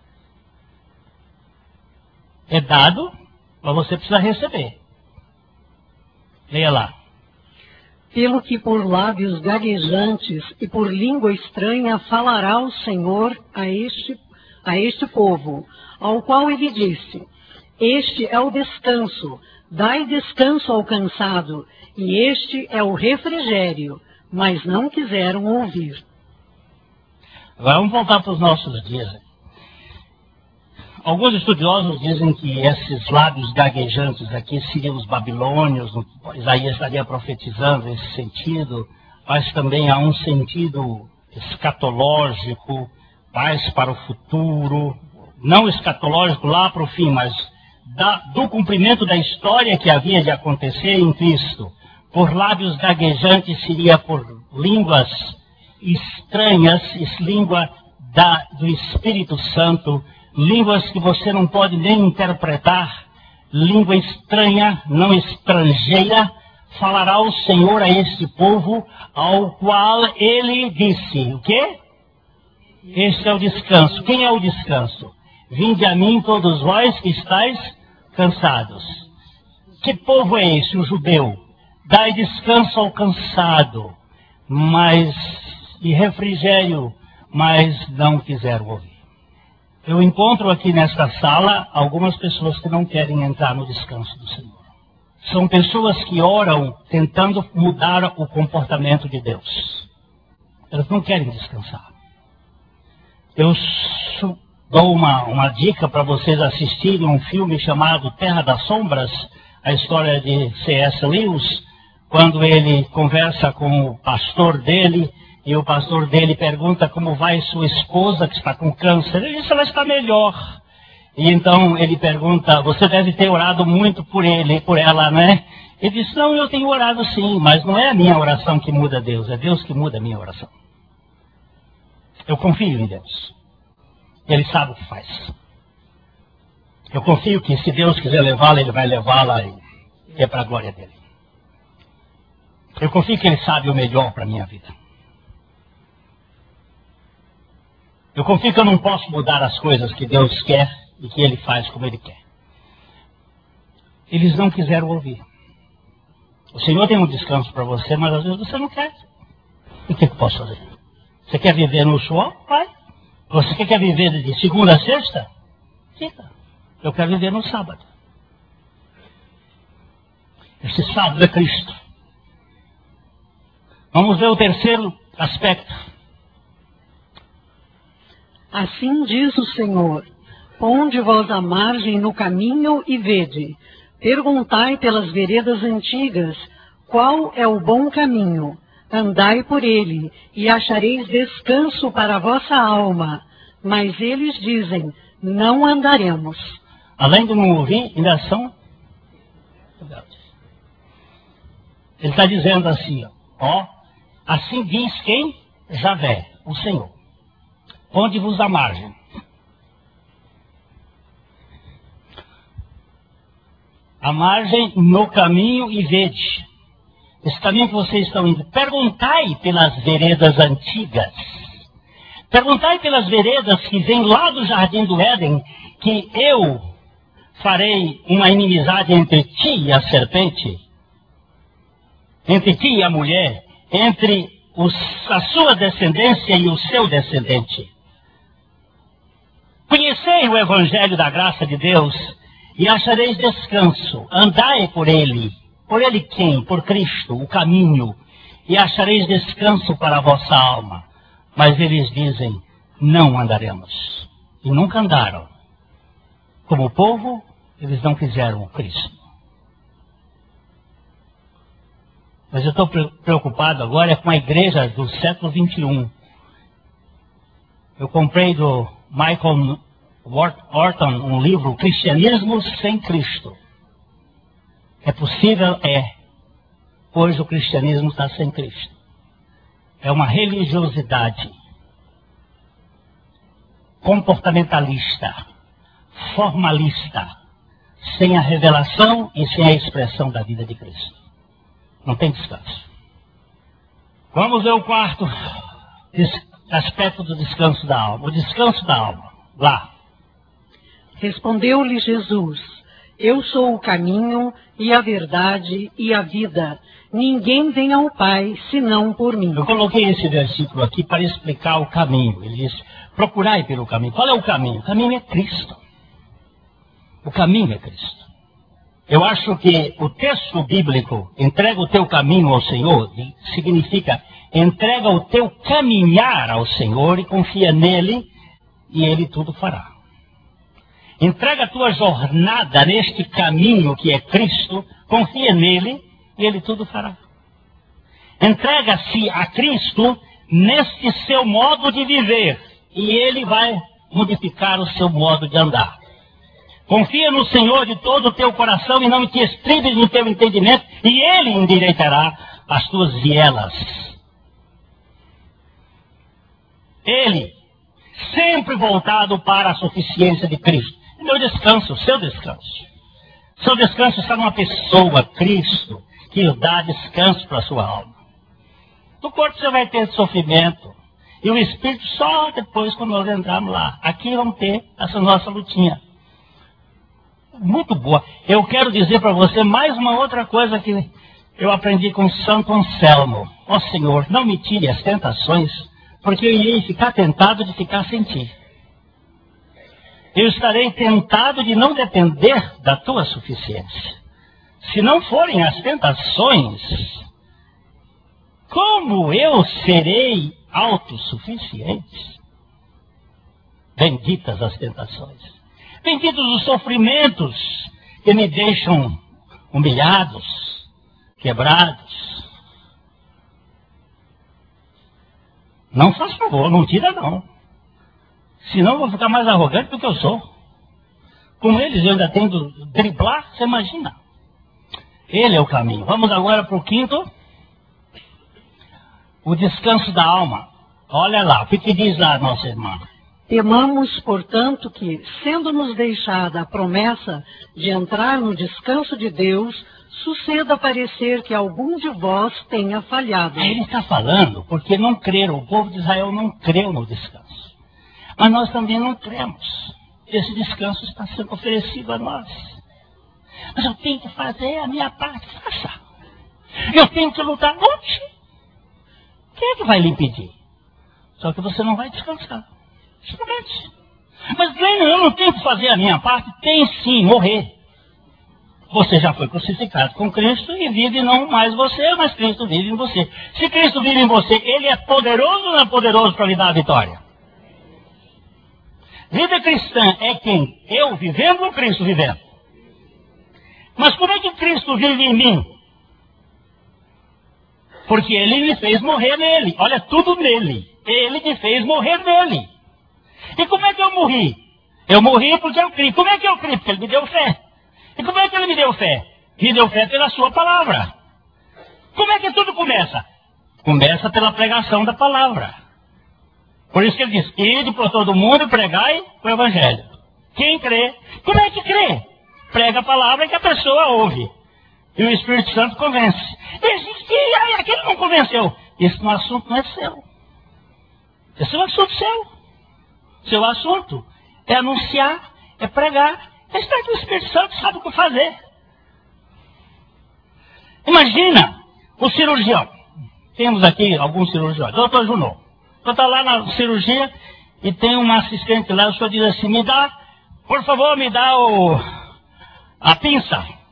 é dado, mas você precisa receber. Leia lá. Pelo que por lábios gaguejantes e por língua estranha falará o Senhor a este, a este povo, ao qual ele disse, este é o descanso, dai descanso ao cansado, e este é o refrigério, mas não quiseram ouvir. Agora vamos voltar para os nossos dias. Alguns estudiosos dizem que esses lábios gaguejantes aqui seriam os babilônios, Isaías estaria profetizando nesse sentido, mas também há um sentido escatológico, mais para o futuro, não escatológico lá para o fim, mas da, do cumprimento da história que havia de acontecer em Cristo. Por lábios gaguejantes seria por línguas estranhas, língua da, do Espírito Santo, línguas que você não pode nem interpretar, língua estranha, não estrangeira, falará o Senhor a este povo, ao qual ele disse, o quê? Este é o descanso. Quem é o descanso? Vinde a mim todos vós que estáis cansados. Que povo é esse? O judeu. Dai descanso ao cansado, mas e refrigério, mas não quiseram ouvir. Eu encontro aqui nesta sala algumas pessoas que não querem entrar no descanso do Senhor. São pessoas que oram tentando mudar o comportamento de Deus. Elas não querem descansar. Eu dou uma, uma dica para vocês assistirem um filme chamado Terra das Sombras, a história de C S Lewis, quando ele conversa com o pastor dele, e o pastor dele pergunta como vai sua esposa que está com câncer. Ele diz, ela está melhor. E então ele pergunta, você deve ter orado muito por ele, por ela, né? Ele diz, não, eu tenho orado sim, mas não é a minha oração que muda Deus, é Deus que muda a minha oração. Eu confio em Deus. Ele sabe o que faz. Eu confio que se Deus quiser levá-la, Ele vai levá-la e é para a glória dele. Eu confio que Ele sabe o melhor para a minha vida. Eu confio que eu não posso mudar as coisas que Deus quer e que Ele faz como Ele quer. Eles não quiseram ouvir. O Senhor tem um descanso para você, mas às vezes você não quer. E o que eu posso fazer? Você quer viver no suor? Vai. Você quer viver de segunda a sexta? Fica. Eu quero viver no sábado. Esse sábado é Cristo. Vamos ver o terceiro aspecto. Assim diz o Senhor, ponde vós a margem no caminho e vede, perguntai pelas veredas antigas, qual é o bom caminho, andai por ele, e achareis descanso para a vossa alma, mas eles dizem, não andaremos. Além de não ouvir, ainda são rebeldes. Ele está dizendo assim, ó, assim diz quem? Javé, o Senhor. Ponde-vos a margem. A margem no caminho e vede. Esse caminho que vocês estão indo. Perguntai pelas veredas antigas. Perguntai pelas veredas que vêm lá do jardim do Éden, que eu farei uma inimizade entre ti e a serpente, entre ti e a mulher, entre os, a sua descendência e o seu descendente. Conhecei o evangelho da graça de Deus e achareis descanso, andai por ele, Por ele quem? Por Cristo, o caminho, e achareis descanso para a vossa alma. Mas eles dizem, não andaremos. E nunca andaram. Como povo, eles não quiseram o Cristo. Mas eu estou preocupado agora com a igreja do século vinte e um. Eu comprei do Michael Horton um livro, Cristianismo sem Cristo. É possível? É. Hoje o cristianismo está sem Cristo. É uma religiosidade comportamentalista, formalista, sem a revelação e sem a expressão da vida de Cristo. Não tem descanso. Vamos ver o quarto aspecto do descanso da alma. O descanso da alma. Lá. Respondeu-lhe Jesus, eu sou o caminho e a verdade e a vida. Ninguém vem ao Pai senão por mim. Eu coloquei esse versículo aqui para explicar o caminho. Ele diz, procurai pelo caminho. Qual é o caminho? O caminho é Cristo. O caminho é Cristo. Eu acho que o texto bíblico, entrega o teu caminho ao Senhor, significa, entrega o teu caminhar ao Senhor e confia nele, e ele tudo fará. Entrega a tua jornada neste caminho que é Cristo, confia nele, e ele tudo fará. Entrega-se a Cristo neste seu modo de viver, e ele vai modificar o seu modo de andar. Confia no Senhor de todo o teu coração e não te estribes no teu entendimento, e ele endireitará as tuas vielas. Ele, sempre voltado para a suficiência de Cristo. Meu descanso, seu descanso. Seu descanso está numa pessoa, Cristo, que dá descanso para a sua alma. No corpo você vai ter sofrimento. E o Espírito só depois, quando nós entrarmos lá. Aqui vamos ter essa nossa lutinha. Muito boa. Eu quero dizer para você mais uma outra coisa que eu aprendi com Santo Anselmo. Ó Senhor, não me tire as tentações, porque eu irei ficar tentado de ficar sem ti. Eu estarei tentado de não depender da tua suficiência. Se não forem as tentações, como eu serei autossuficiente? Benditas as tentações. Benditos os sofrimentos que me deixam humilhados, quebrados. Não faz favor, não tira não. Senão eu vou ficar mais arrogante do que eu sou. Com eles eu ainda tenho de driblar, você imagina. Ele é o caminho. Vamos agora para o quinto. O descanso da alma. Olha lá, o que, que diz lá, nossa irmã? Temamos, portanto, que, sendo-nos deixada a promessa de entrar no descanso de Deus, suceda parecer que algum de vós tenha falhado. Ele está falando porque não creram, o povo de Israel não creu no descanso. Mas nós também não cremos. Esse descanso está sendo oferecido a nós. Mas eu tenho que fazer a minha parte, faça. Eu tenho que lutar, lute. Quem é que vai lhe impedir? Só que você não vai descansar. Experimente. Mas Glenn, eu não tenho que fazer a minha parte? Tem sim, morrer. Você já foi crucificado com Cristo e vive não mais você, mas Cristo vive em você. Se Cristo vive em você, Ele é poderoso ou não é poderoso para lhe dar a vitória? Vida cristã é quem? Eu vivendo ou Cristo vivendo? Mas como é que Cristo vive em mim? Porque Ele me fez morrer nele. Olha, tudo nele. Ele me fez morrer nele. E como é que eu morri? Eu morri porque eu criei. Como é que eu criei? Porque Ele me deu fé. E como é que Ele me deu fé? Me deu fé pela sua palavra. Como é que tudo começa? Começa pela pregação da palavra. Por isso que Ele diz, ide por todo mundo e pregai o Evangelho. Quem crê? Como é que crê? Prega a palavra que a pessoa ouve. E o Espírito Santo convence. E aí, aquele não convenceu. Esse não assunto não é seu. Esse é um assunto seu. Seu assunto é anunciar, é pregar. Está que o Espírito Santo sabe o que fazer. Imagina o cirurgião. Temos aqui alguns cirurgiões. Doutor Junô. Eu estou lá na cirurgia e tem uma assistente lá. O senhor diz assim, me dá, por favor, me dá o, a pinça.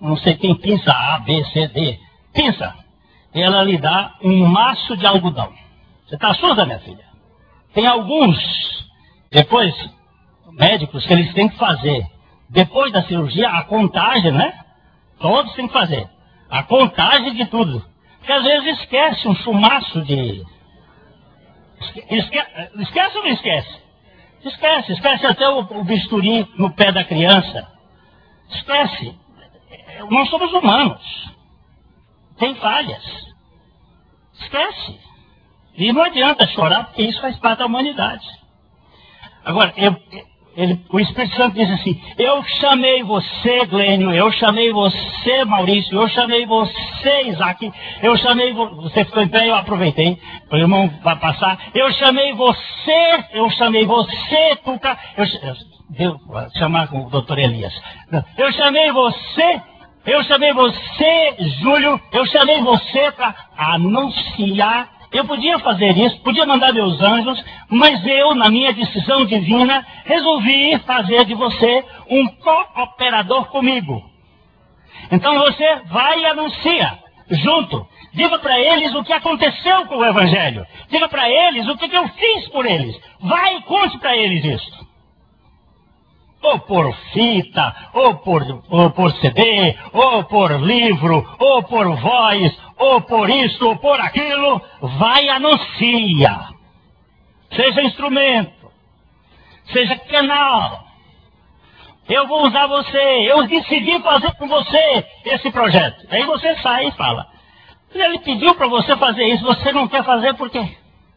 não sei quem pinça A, B, C, D, pinça. Ela lhe dá um maço de algodão. Você está surda, minha filha? Tem alguns, depois, médicos que eles têm que fazer, depois da cirurgia, a contagem, né? Todos têm que fazer. A contagem de tudo. Porque às vezes esquece um chumaço de... Esque... Esquece ou não esquece? Esquece. Esquece até o, o bisturi no pé da criança. Esquece. Nós somos humanos. Tem falhas. Esquece. E não adianta chorar, porque isso faz parte da humanidade. Agora, eu, ele, o Espírito Santo diz assim, eu chamei você, Glênio, eu chamei você, Maurício, eu chamei você, Isaac, eu chamei você, você ficou em pé, eu aproveitei, o irmão vai passar, eu chamei você, eu chamei você, Tuca, eu, eu, eu vou chamar com o doutor Elias, eu chamei você, eu chamei você, Júlio, eu chamei você para anunciar. Eu podia fazer isso, podia mandar meus anjos, mas eu, na minha decisão divina, resolvi fazer de você um cooperador comigo. Então você vai e anuncia, junto. Diga para eles o que aconteceu com o Evangelho. Diga para eles o que, que eu fiz por eles. Vai e conte para eles isso. Ou por fita, ou por, ou por C D, ou por livro, ou por voz, ou por isso, ou por aquilo, vai e anuncia. Seja instrumento, seja canal. Eu vou usar você, eu decidi fazer com você esse projeto. Aí você sai e fala, ele pediu para você fazer isso, você não quer fazer por quê?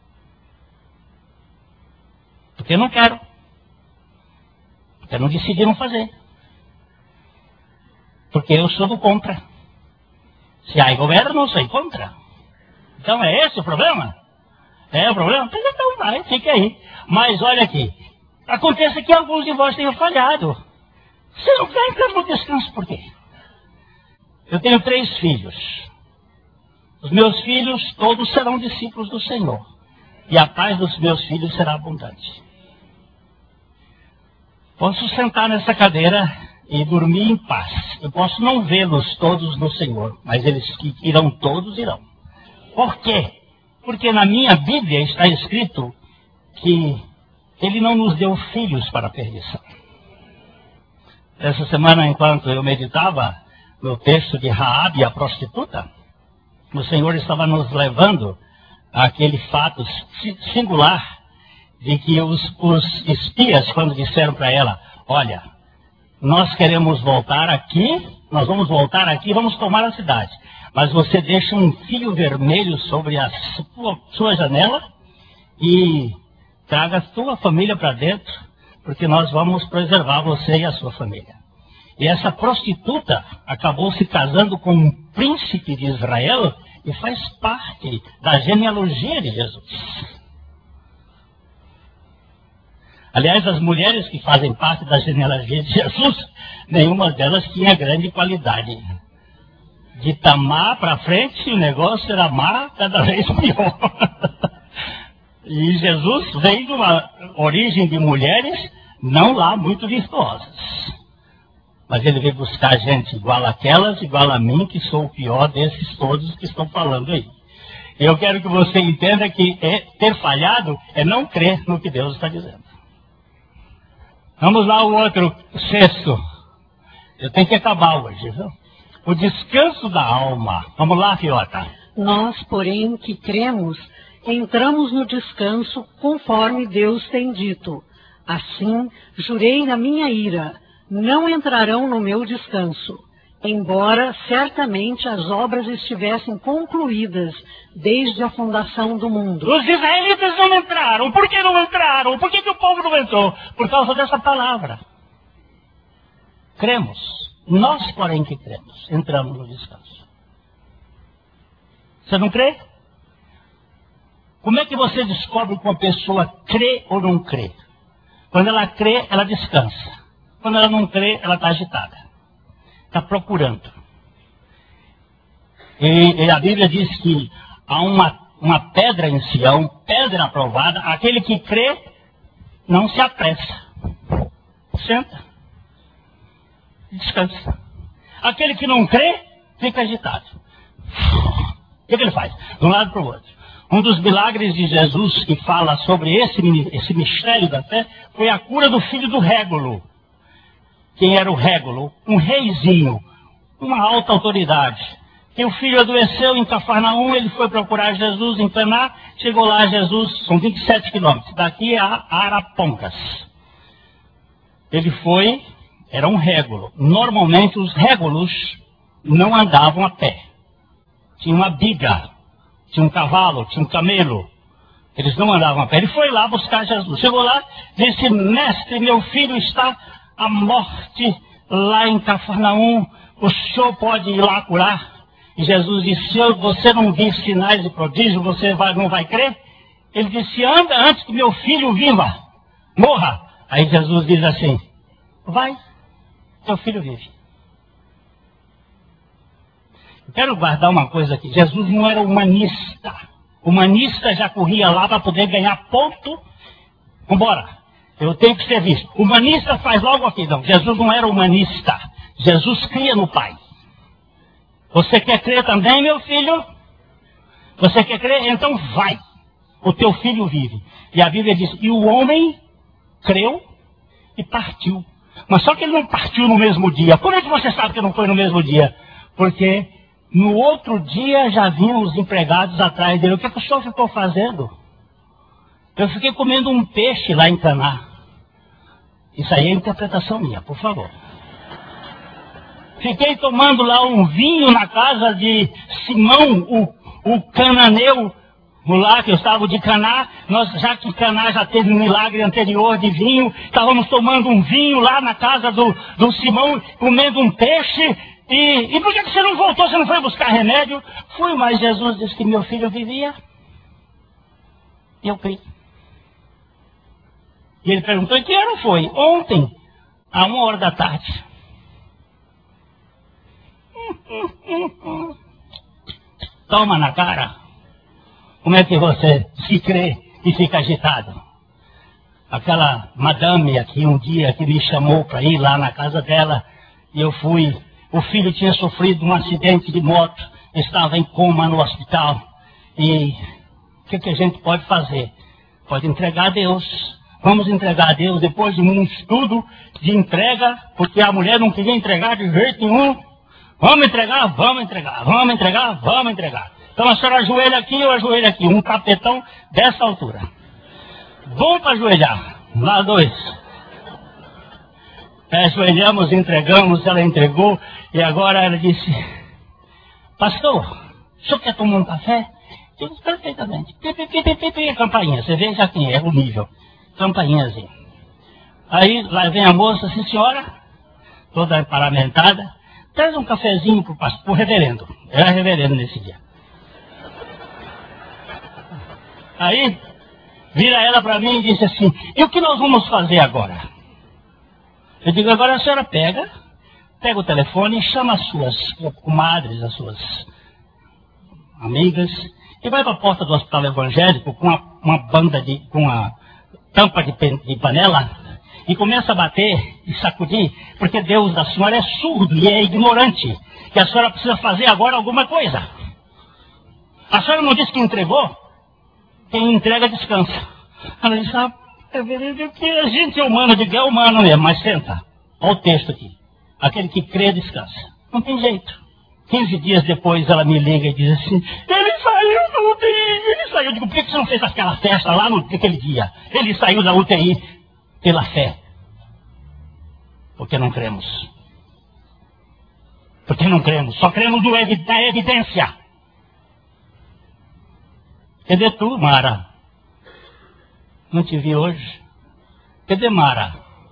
Porque não quero. Porque não decidiram fazer. Porque eu sou do contra. Se há governo, não sou contra. Então é esse o problema? É o problema? Então vai, fica aí. Mas olha aqui. Acontece que alguns de vós tenham falhado. Você não quer entrar no descanso por quê? Eu tenho três filhos. Os meus filhos todos serão discípulos do Senhor. E a paz dos meus filhos será abundante. Posso sentar nessa cadeira e dormir em paz. Eu posso não vê-los todos no Senhor, mas eles que irão todos irão. Por quê? Porque na minha Bíblia está escrito que Ele não nos deu filhos para a perdição. Essa semana, enquanto eu meditava no texto de Raabe, a prostituta, o Senhor estava nos levando àquele fato singular de que os, os espias, quando disseram para ela, olha, nós queremos voltar aqui, nós vamos voltar aqui, vamos tomar a cidade. Mas você deixa um fio vermelho sobre a sua, sua janela e traga a sua família para dentro, porque nós vamos preservar você e a sua família. E essa prostituta acabou se casando com um príncipe de Israel e faz parte da genealogia de Jesus. Aliás, as mulheres que fazem parte da genealogia de Jesus, nenhuma delas tinha grande qualidade. De Tamar para frente, o negócio era má, cada vez pior. E Jesus veio de uma origem de mulheres, não lá muito virtuosas. Mas ele veio buscar gente igual àquelas, igual a mim, que sou o pior desses todos que estão falando aí. Eu quero que você entenda que é, ter falhado é não crer no que Deus está dizendo. Vamos lá, o outro, o sexto. Eu tenho que acabar hoje, viu? O descanso da alma. Vamos lá, Fiota. Nós, porém, que cremos, entramos no descanso conforme Deus tem dito. Assim, jurei na minha ira, não entrarão no meu descanso, embora certamente as obras estivessem concluídas desde a fundação do mundo. Os israelitas não entraram. Por que não entraram? Por que, que o povo não entrou? Por causa dessa palavra. Cremos. Nós, porém, que cremos, entramos no descanso. Você não crê? Como é que você descobre que uma pessoa crê ou não crê? Quando ela crê, ela descansa. Quando ela não crê, ela está agitada. Está procurando. E, e a Bíblia diz que há uma, uma pedra em Sião, pedra aprovada, aquele que crê não se apressa. Senta. Descansa. Aquele que não crê, fica agitado. O que, que ele faz? De um lado para o outro. Um dos milagres de Jesus que fala sobre esse, esse mistério da fé foi a cura do filho do Régulo. Quem era o Régulo? Um reizinho, uma alta autoridade. Que o filho adoeceu em Cafarnaum, ele foi procurar Jesus em Caná, chegou lá Jesus, são vinte e sete quilômetros, daqui a Arapongas. Ele foi, era um régulo. Normalmente os régulos não andavam a pé. Tinha uma biga, tinha um cavalo, tinha um camelo. Eles não andavam a pé. Ele foi lá buscar Jesus. Chegou lá, disse, mestre, meu filho está à morte lá em Cafarnaum, o senhor pode ir lá curar? E Jesus disse, se você não vir sinais e prodígios, você vai, não vai crer? Ele disse, anda antes que meu filho viva, morra. Aí Jesus diz assim, vai, teu filho vive. Eu quero guardar uma coisa aqui, Jesus não era humanista. Humanista já corria lá para poder ganhar ponto. Vambora, eu tenho que ser visto. Humanista faz logo aqui, não, Jesus não era humanista. Jesus cria no Pai. Você quer crer também, meu filho? Você quer crer? Então vai. O teu filho vive. E a Bíblia diz, e o homem creu e partiu. Mas só que ele não partiu no mesmo dia. Por que você sabe que não foi no mesmo dia? Porque no outro dia já vinham os empregados atrás dele. O que, que o senhor ficou fazendo? Eu fiquei comendo um peixe lá em Caná. Isso aí é interpretação minha, por favor. Fiquei tomando lá um vinho na casa de Simão, o, o cananeu, lá que eu estava de Caná. Nós, já que Caná já teve um milagre anterior de vinho, estávamos tomando um vinho lá na casa do, do Simão, comendo um peixe. E, e por que você não voltou, você não foi buscar remédio? Fui, mas Jesus disse que meu filho vivia. E eu criei. E ele perguntou, e que hora foi? Ontem, a uma hora da tarde. Toma na cara. Como é que você se crê e fica agitado? Aquela madame aqui um dia que me chamou para ir lá na casa dela, e eu fui. O filho tinha sofrido um acidente de moto, estava em coma no hospital. E o que, que a gente pode fazer? Pode entregar a Deus. Vamos entregar a Deus depois de um estudo de entrega, porque a mulher não queria entregar de jeito nenhum. Vamos entregar, vamos entregar, vamos entregar, vamos entregar. Então a senhora ajoelha aqui, eu ajoelho aqui, um tapetão dessa altura. Bom para ajoelhar, lá dois. Ajoelhamos, entregamos, ela entregou, e agora ela disse, pastor, o senhor quer tomar um café? Eu disse, perfeitamente. Pipi, pipi, pipi, campainha, você veja aqui, é o nível. Campainhazinha. Aí lá vem a moça, sim senhora, toda paramentada. Traz um cafezinho para o pastor, pro reverendo. Era reverendo nesse dia. Aí, vira ela para mim e disse assim, e o que nós vamos fazer agora? Eu digo, agora a senhora pega, pega o telefone, chama as suas comadres, as suas amigas, e vai para a porta do hospital evangélico com uma, uma banda de, com uma tampa de, de panela, e começa a bater e sacudir, porque Deus da senhora é surdo e é ignorante, que a senhora precisa fazer agora alguma coisa. A senhora não disse que entregou? Quem entrega descansa. Ela disse, ah, que a gente é humano, eu digo, é humano mesmo, mas senta. Olha o texto aqui. Aquele que crê descansa. Não tem jeito. quinze dias depois ela me liga e diz assim, ele saiu da U T I, ele saiu. Eu digo, por que você não fez aquela festa lá no, naquele dia? Ele saiu da U T I. Pela fé. Porque não cremos. Porque não cremos. Só cremos no evi na evidência. Cadê tu, Mara? Não te vi hoje. Cadê Mara?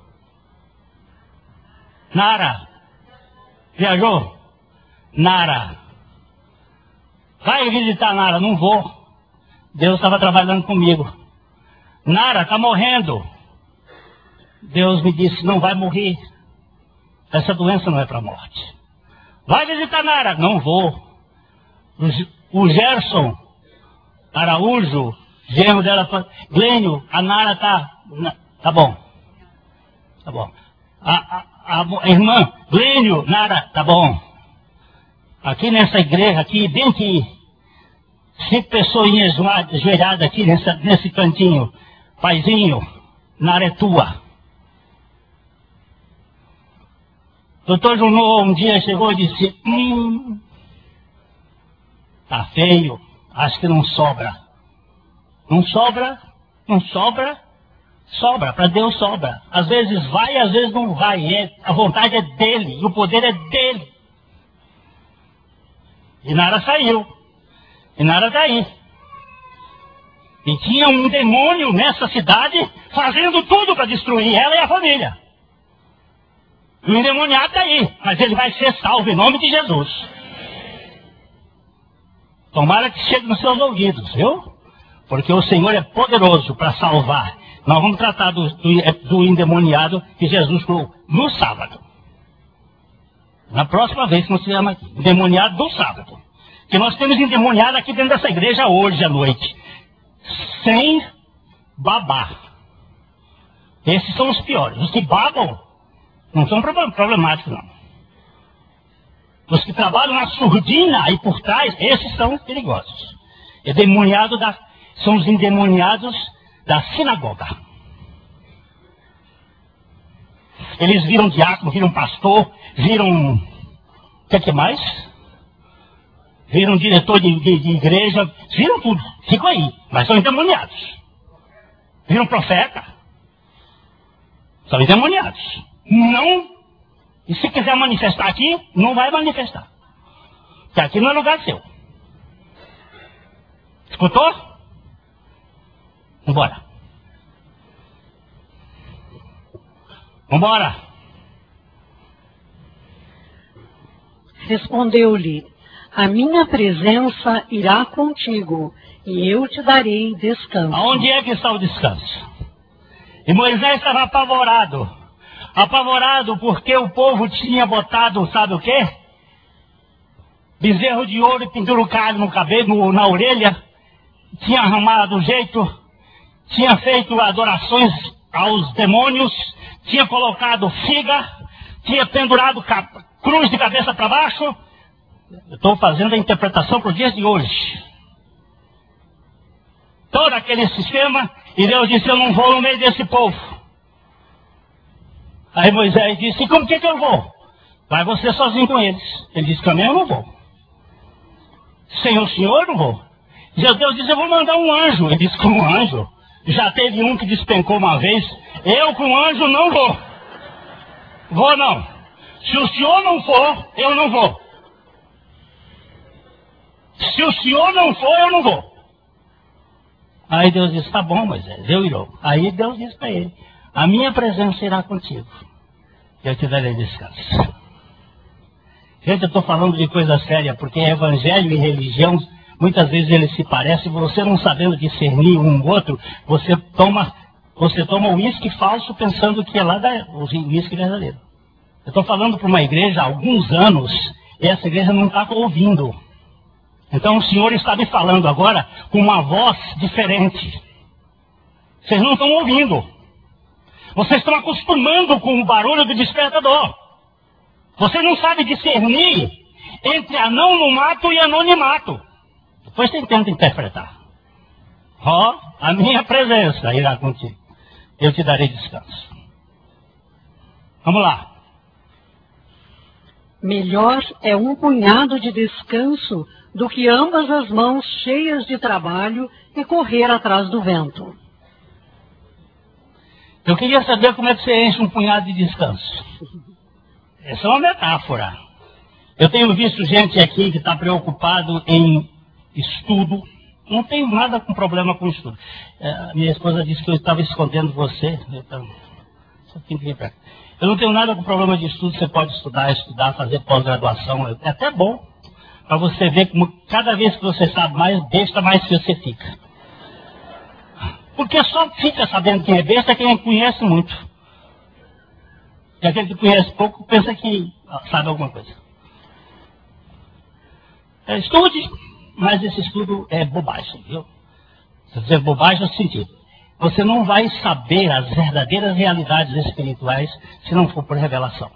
Nara? Viajou? Nara? Vai visitar Nara. Não vou. Deus estava trabalhando comigo. Nara está morrendo. Deus me disse, não vai morrer. Essa doença não é para a morte. Vai visitar Nara. Não vou. O Gerson Araújo, genro dela, Glênio, a Nara está... Tá bom. Tá bom. A, a, a, a irmã, Glênio, nada, tá bom. Aqui nessa igreja, aqui, bem aqui, cinco pessoinhas ajoelhadas aqui nessa, nesse cantinho. Paizinho, nada é tua. Doutor Junô um dia chegou e disse, hum, tá feio, acho que não sobra. Não sobra, não sobra, sobra, para Deus sobra. Às vezes vai, às vezes não vai. É, a vontade é dele, e o poder é dele. E nada saiu, e nada tá aí. E tinha um demônio nessa cidade fazendo tudo para destruir ela e a família. O endemoniado está aí, mas ele vai ser salvo em nome de Jesus. Tomara que chegue nos seus ouvidos, viu? Porque o Senhor é poderoso para salvar. Nós vamos tratar do, do, do endemoniado que Jesus falou no sábado. Na próxima vez que nós estivermos aqui. Endemoniado do sábado. Que nós temos endemoniado aqui dentro dessa igreja hoje à noite. Sem babar. Esses são os piores. Os que babam não são problemáticos, não. Os que trabalham na surdina aí por trás, esses são perigosos. Endemoniado da, são os endemoniados da sinagoga. Eles viram diácono, viram pastor, viram... O que é que mais? Viram diretor de, de, de igreja, viram tudo. Ficam aí, mas são endemoniados. Viram profeta. São endemoniados. Não, e se quiser manifestar aqui, não vai manifestar. Porque aqui não é lugar seu. Escutou? Vambora. Vambora. Respondeu-lhe, a minha presença irá contigo, e eu te darei descanso. Aonde é que está o descanso? E Moisés estava apavorado. Apavorado porque o povo tinha botado, sabe o quê? Bezerro de ouro e penduricado no cabelo, na orelha. Tinha arrumado o jeito. Tinha feito adorações aos demônios. Tinha colocado figa. Tinha pendurado cruz de cabeça para baixo. Eu estou fazendo a interpretação para os dias de hoje. Todo aquele sistema. E Deus disse, eu não vou no meio desse povo. Aí Moisés disse, como que, que eu vou? Vai você sozinho com eles. Ele disse, também eu não vou. Sem o senhor eu não vou. Deus disse, eu vou mandar um anjo. Ele disse, com um anjo? Já teve um que despencou uma vez. Eu com anjo não vou. Vou não. Se o senhor não for, eu não vou. Se o senhor não for, eu não vou. Aí Deus disse, tá bom, Moisés, eu irei. Aí Deus disse para ele, a minha presença irá contigo. Eu te darei descanso. Gente, eu estou falando de coisa séria, porque evangelho e religião, muitas vezes eles se parecem, você não sabendo discernir um do outro, você toma, você toma o uísque falso pensando que é lá da, o uísque verdadeiro. Eu estou falando para uma igreja há alguns anos, e essa igreja não está ouvindo. Então o Senhor está me falando agora com uma voz diferente. Vocês não estão ouvindo. Vocês estão acostumando com o barulho do despertador. Você não sabe discernir entre anão no mato e anonimato. Depois você tenta interpretar. Ó, oh, a minha presença irá contigo. Eu te darei descanso. Vamos lá. Melhor é um punhado de descanso do que ambas as mãos cheias de trabalho e correr atrás do vento. Eu queria saber como é que você enche um punhado de descanso. Essa é uma metáfora. Eu tenho visto gente aqui que está preocupado em estudo. Não tenho nada com problema com estudo. É, minha esposa disse que eu estava escondendo você. Então, só tem que vir pra cá. Eu não tenho nada com problema de estudo. Você pode estudar, estudar, fazer pós-graduação. É até bom para você ver como cada vez que você sabe mais, besta mais que você fica. Porque só fica sabendo quem é besta quem conhece muito. E aquele que conhece pouco pensa que sabe alguma coisa. É, estude, mas esse estudo é bobagem, viu? Se dizer bobagem é o sentido. Você não vai saber as verdadeiras realidades espirituais se não for por revelação.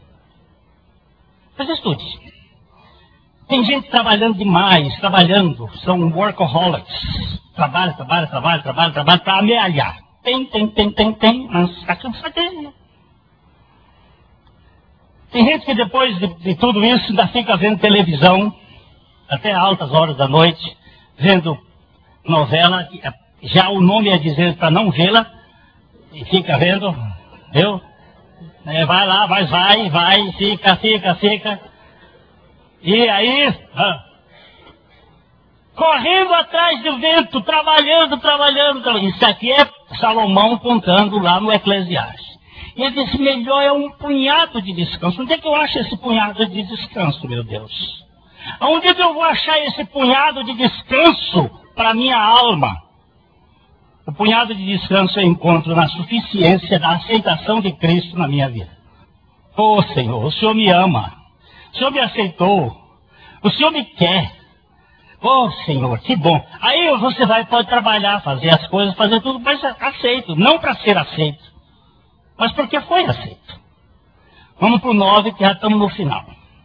Mas estude. Tem gente trabalhando demais, trabalhando, são workaholics. Trabalha, trabalha, trabalha, trabalha, trabalha para amealhar. Tem, tem, tem, tem, tem, mas está cansadinho. Tem gente que depois de, de tudo isso ainda fica vendo televisão até altas horas da noite, vendo novela, já o nome é dizendo para não vê-la, e fica vendo, viu? É, vai lá, vai, vai, vai, fica, fica, fica. E aí, ah, correndo atrás do vento, trabalhando, trabalhando, trabalhando. Isso aqui é Salomão contando lá no Eclesiastes. E ele disse, melhor é um punhado de descanso. Onde é que eu acho esse punhado de descanso, meu Deus? Onde é que eu vou achar esse punhado de descanso para minha alma? O punhado de descanso eu encontro na suficiência da aceitação de Cristo na minha vida. Oh, Senhor, o Senhor me ama. O Senhor me aceitou. O Senhor me quer. Oh, Senhor, que bom. Aí você vai, pode trabalhar, fazer as coisas, fazer tudo, mas aceito. Não para ser aceito, mas porque foi aceito. Vamos para o nove, que já estamos no final.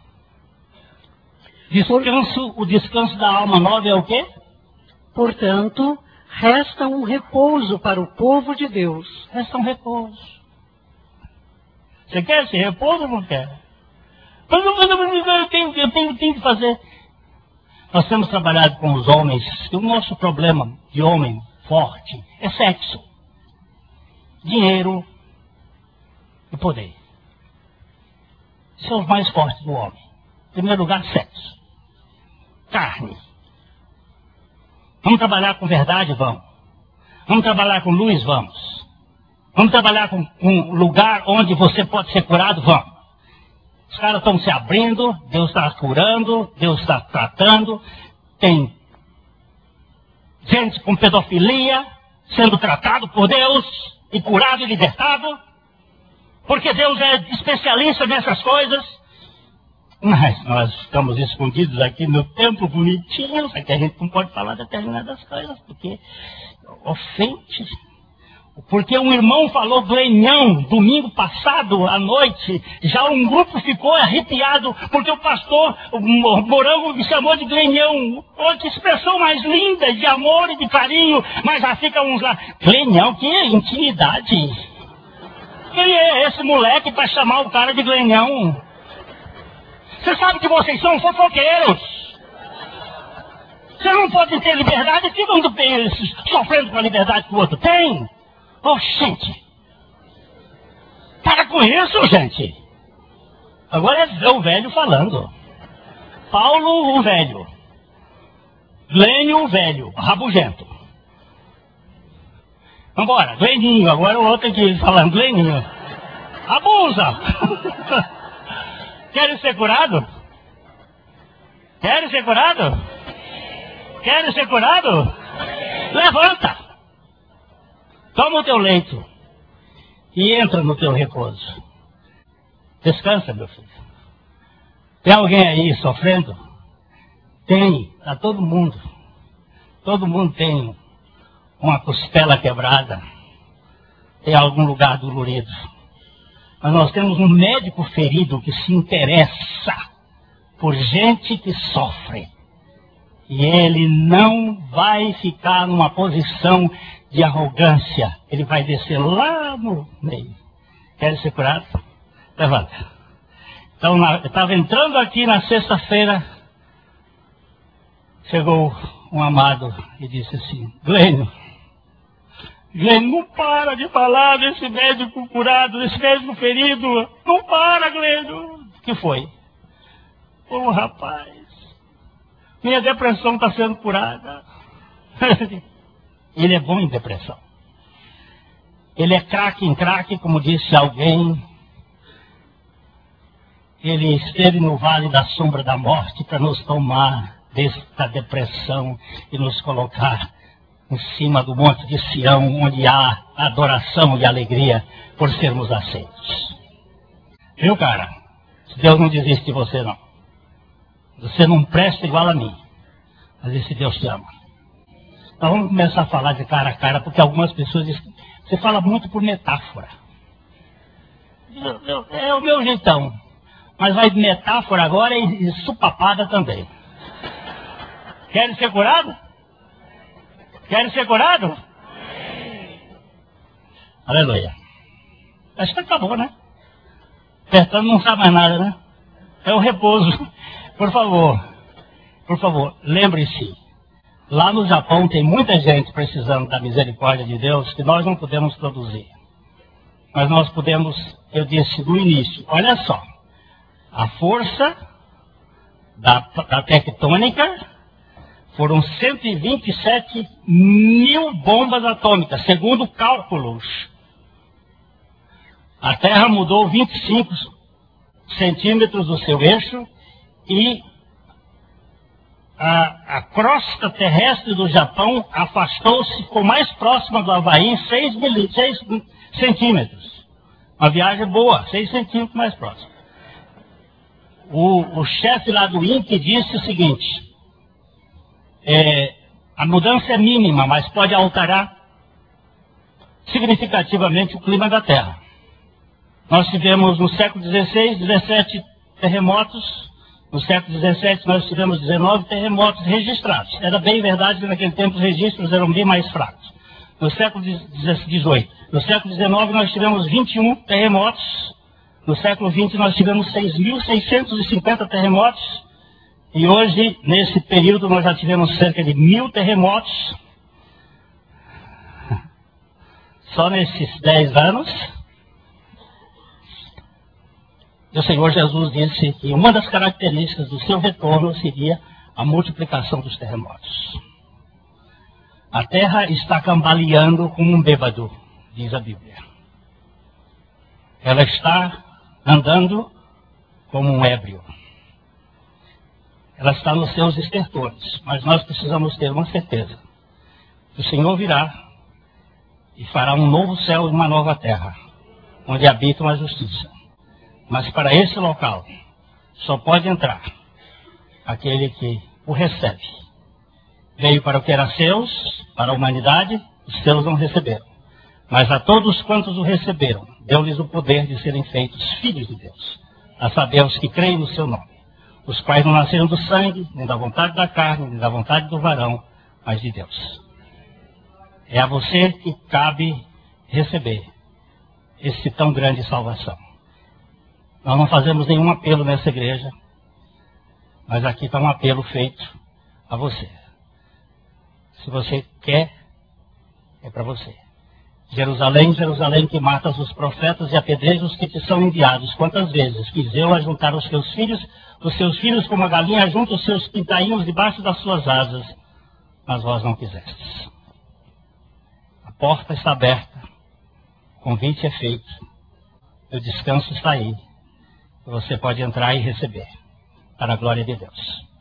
Descanso, o descanso da alma nove é o quê? Portanto, resta um repouso para o povo de Deus. Resta um repouso. Você quer esse repouso ou não quer? Mas eu, eu, eu, tenho, eu tenho, tenho que fazer. Nós temos trabalhado com os homens, e o nosso problema de homem forte é sexo, dinheiro e poder. São os mais fortes do homem. Em primeiro lugar, sexo, carne. Vamos trabalhar com verdade? Vamos. Vamos trabalhar com luz? Vamos. Vamos trabalhar com um lugar onde você pode ser curado? Vamos. Os caras estão se abrindo, Deus está curando, Deus está tratando. Tem gente com pedofilia sendo tratado por Deus e curado e libertado. Porque Deus é especialista nessas coisas. Mas nós estamos escondidos aqui no templo bonitinho, só que a gente não pode falar determinadas coisas, porque ofende. Porque um irmão falou glenhão domingo passado à noite, já um grupo ficou arrepiado, porque o pastor o Morango me chamou de glenhão. Oh, que expressão mais linda de amor e de carinho, mas já fica uns lá. Glenhão, que intimidade. Quem é esse moleque para chamar o cara de glenhão? Você sabe que vocês são fofoqueiros. Vocês não podem ter liberdade, ficam sofrendo com a liberdade que o outro tem. Oh, gente. Para com isso, gente. Agora é o velho falando. Paulo, o velho. Glênio, o velho, rabugento. Vambora, Gleninho, agora o outro aqui falando, Gleninho. Abusa. Querem ser curado? Querem ser curado? Querem ser curado? Levanta. Toma o teu leito e entra no teu repouso. Descansa, meu filho. Tem alguém aí sofrendo? Tem, está todo mundo. Todo mundo tem uma costela quebrada. Tem algum lugar dolorido. Mas nós temos um médico ferido que se interessa por gente que sofre. E ele não vai ficar numa posição de arrogância. Ele vai descer lá no meio. Quer ser curado? Levanta. Então, na, eu estava entrando aqui na sexta-feira. Chegou um amado e disse assim, Glênio, Glênio, não para de falar desse médico curado, desse médico ferido. Não para, Glênio. O que foi? Ô, oh, rapaz, minha depressão está sendo curada. Ele é bom em depressão. Ele é craque em craque, como disse alguém. Ele esteve no vale da sombra da morte para nos tomar desta depressão e nos colocar em cima do monte de Sião, onde há adoração e alegria por sermos aceitos. Viu, cara? Deus não desiste de você, não. Você não presta igual a mim. Mas esse Deus te ama. Então vamos começar a falar de cara a cara, porque algumas pessoas dizem, você fala muito por metáfora. Eu, eu, é o meu jeitão. Mas vai de metáfora agora e, e supapada também. Querem ser curado? Querem ser curado? Aleluia. Acho que acabou, né? Apertando não sabe mais nada, né? É o repouso. Por favor, por favor, lembre-se. Lá no Japão tem muita gente precisando da misericórdia de Deus que nós não podemos produzir. Mas nós podemos, eu disse no início, olha só. A força da, da tectônica foram cento e vinte e sete mil bombas atômicas, segundo cálculos. A Terra mudou vinte e cinco centímetros do seu eixo e a, a crosta terrestre do Japão afastou-se, ficou mais próxima do Havaí em seis centímetros. Uma viagem boa, seis centímetros mais próxima. O, o chefe lá do I N P E disse o seguinte, é, a mudança é mínima, mas pode alterar significativamente o clima da Terra. Nós tivemos no século dezesseis, dezessete terremotos. No século dezessete nós tivemos dezenove terremotos registrados. Era bem verdade que naquele tempo os registros eram bem mais fracos. No século dezoito. No século dezenove nós tivemos vinte e um terremotos. No século vinte nós tivemos seis mil seiscentos e cinquenta terremotos. E hoje, nesse período, nós já tivemos cerca de mil terremotos. Só nesses dez anos. E o Senhor Jesus disse que uma das características do seu retorno seria a multiplicação dos terremotos. A terra está cambaleando como um bêbado, diz a Bíblia. Ela está andando como um ébrio. Ela está nos seus estertores, mas nós precisamos ter uma certeza. O Senhor virá e fará um novo céu e uma nova terra, onde habitam a justiça. Mas para esse local, só pode entrar aquele que o recebe. Veio para o que era seus, para a humanidade, os seus não receberam. Mas a todos quantos o receberam, deu-lhes o poder de serem feitos filhos de Deus, a saber, os que creem no seu nome, os quais não nasceram do sangue, nem da vontade da carne, nem da vontade do varão, mas de Deus. É a você que cabe receber esse tão grande salvação. Nós não fazemos nenhum apelo nessa igreja, mas aqui está um apelo feito a você. Se você quer, é para você. Jerusalém, Jerusalém, que matas os profetas e apedrejas os que te são enviados. Quantas vezes quis eu ajuntar os teus filhos, os seus filhos como a galinha junta os seus pintainhos debaixo das suas asas, mas vós não quisestes. A porta está aberta, o convite é feito, o descanso está aí. Você pode entrar e receber, para a glória de Deus.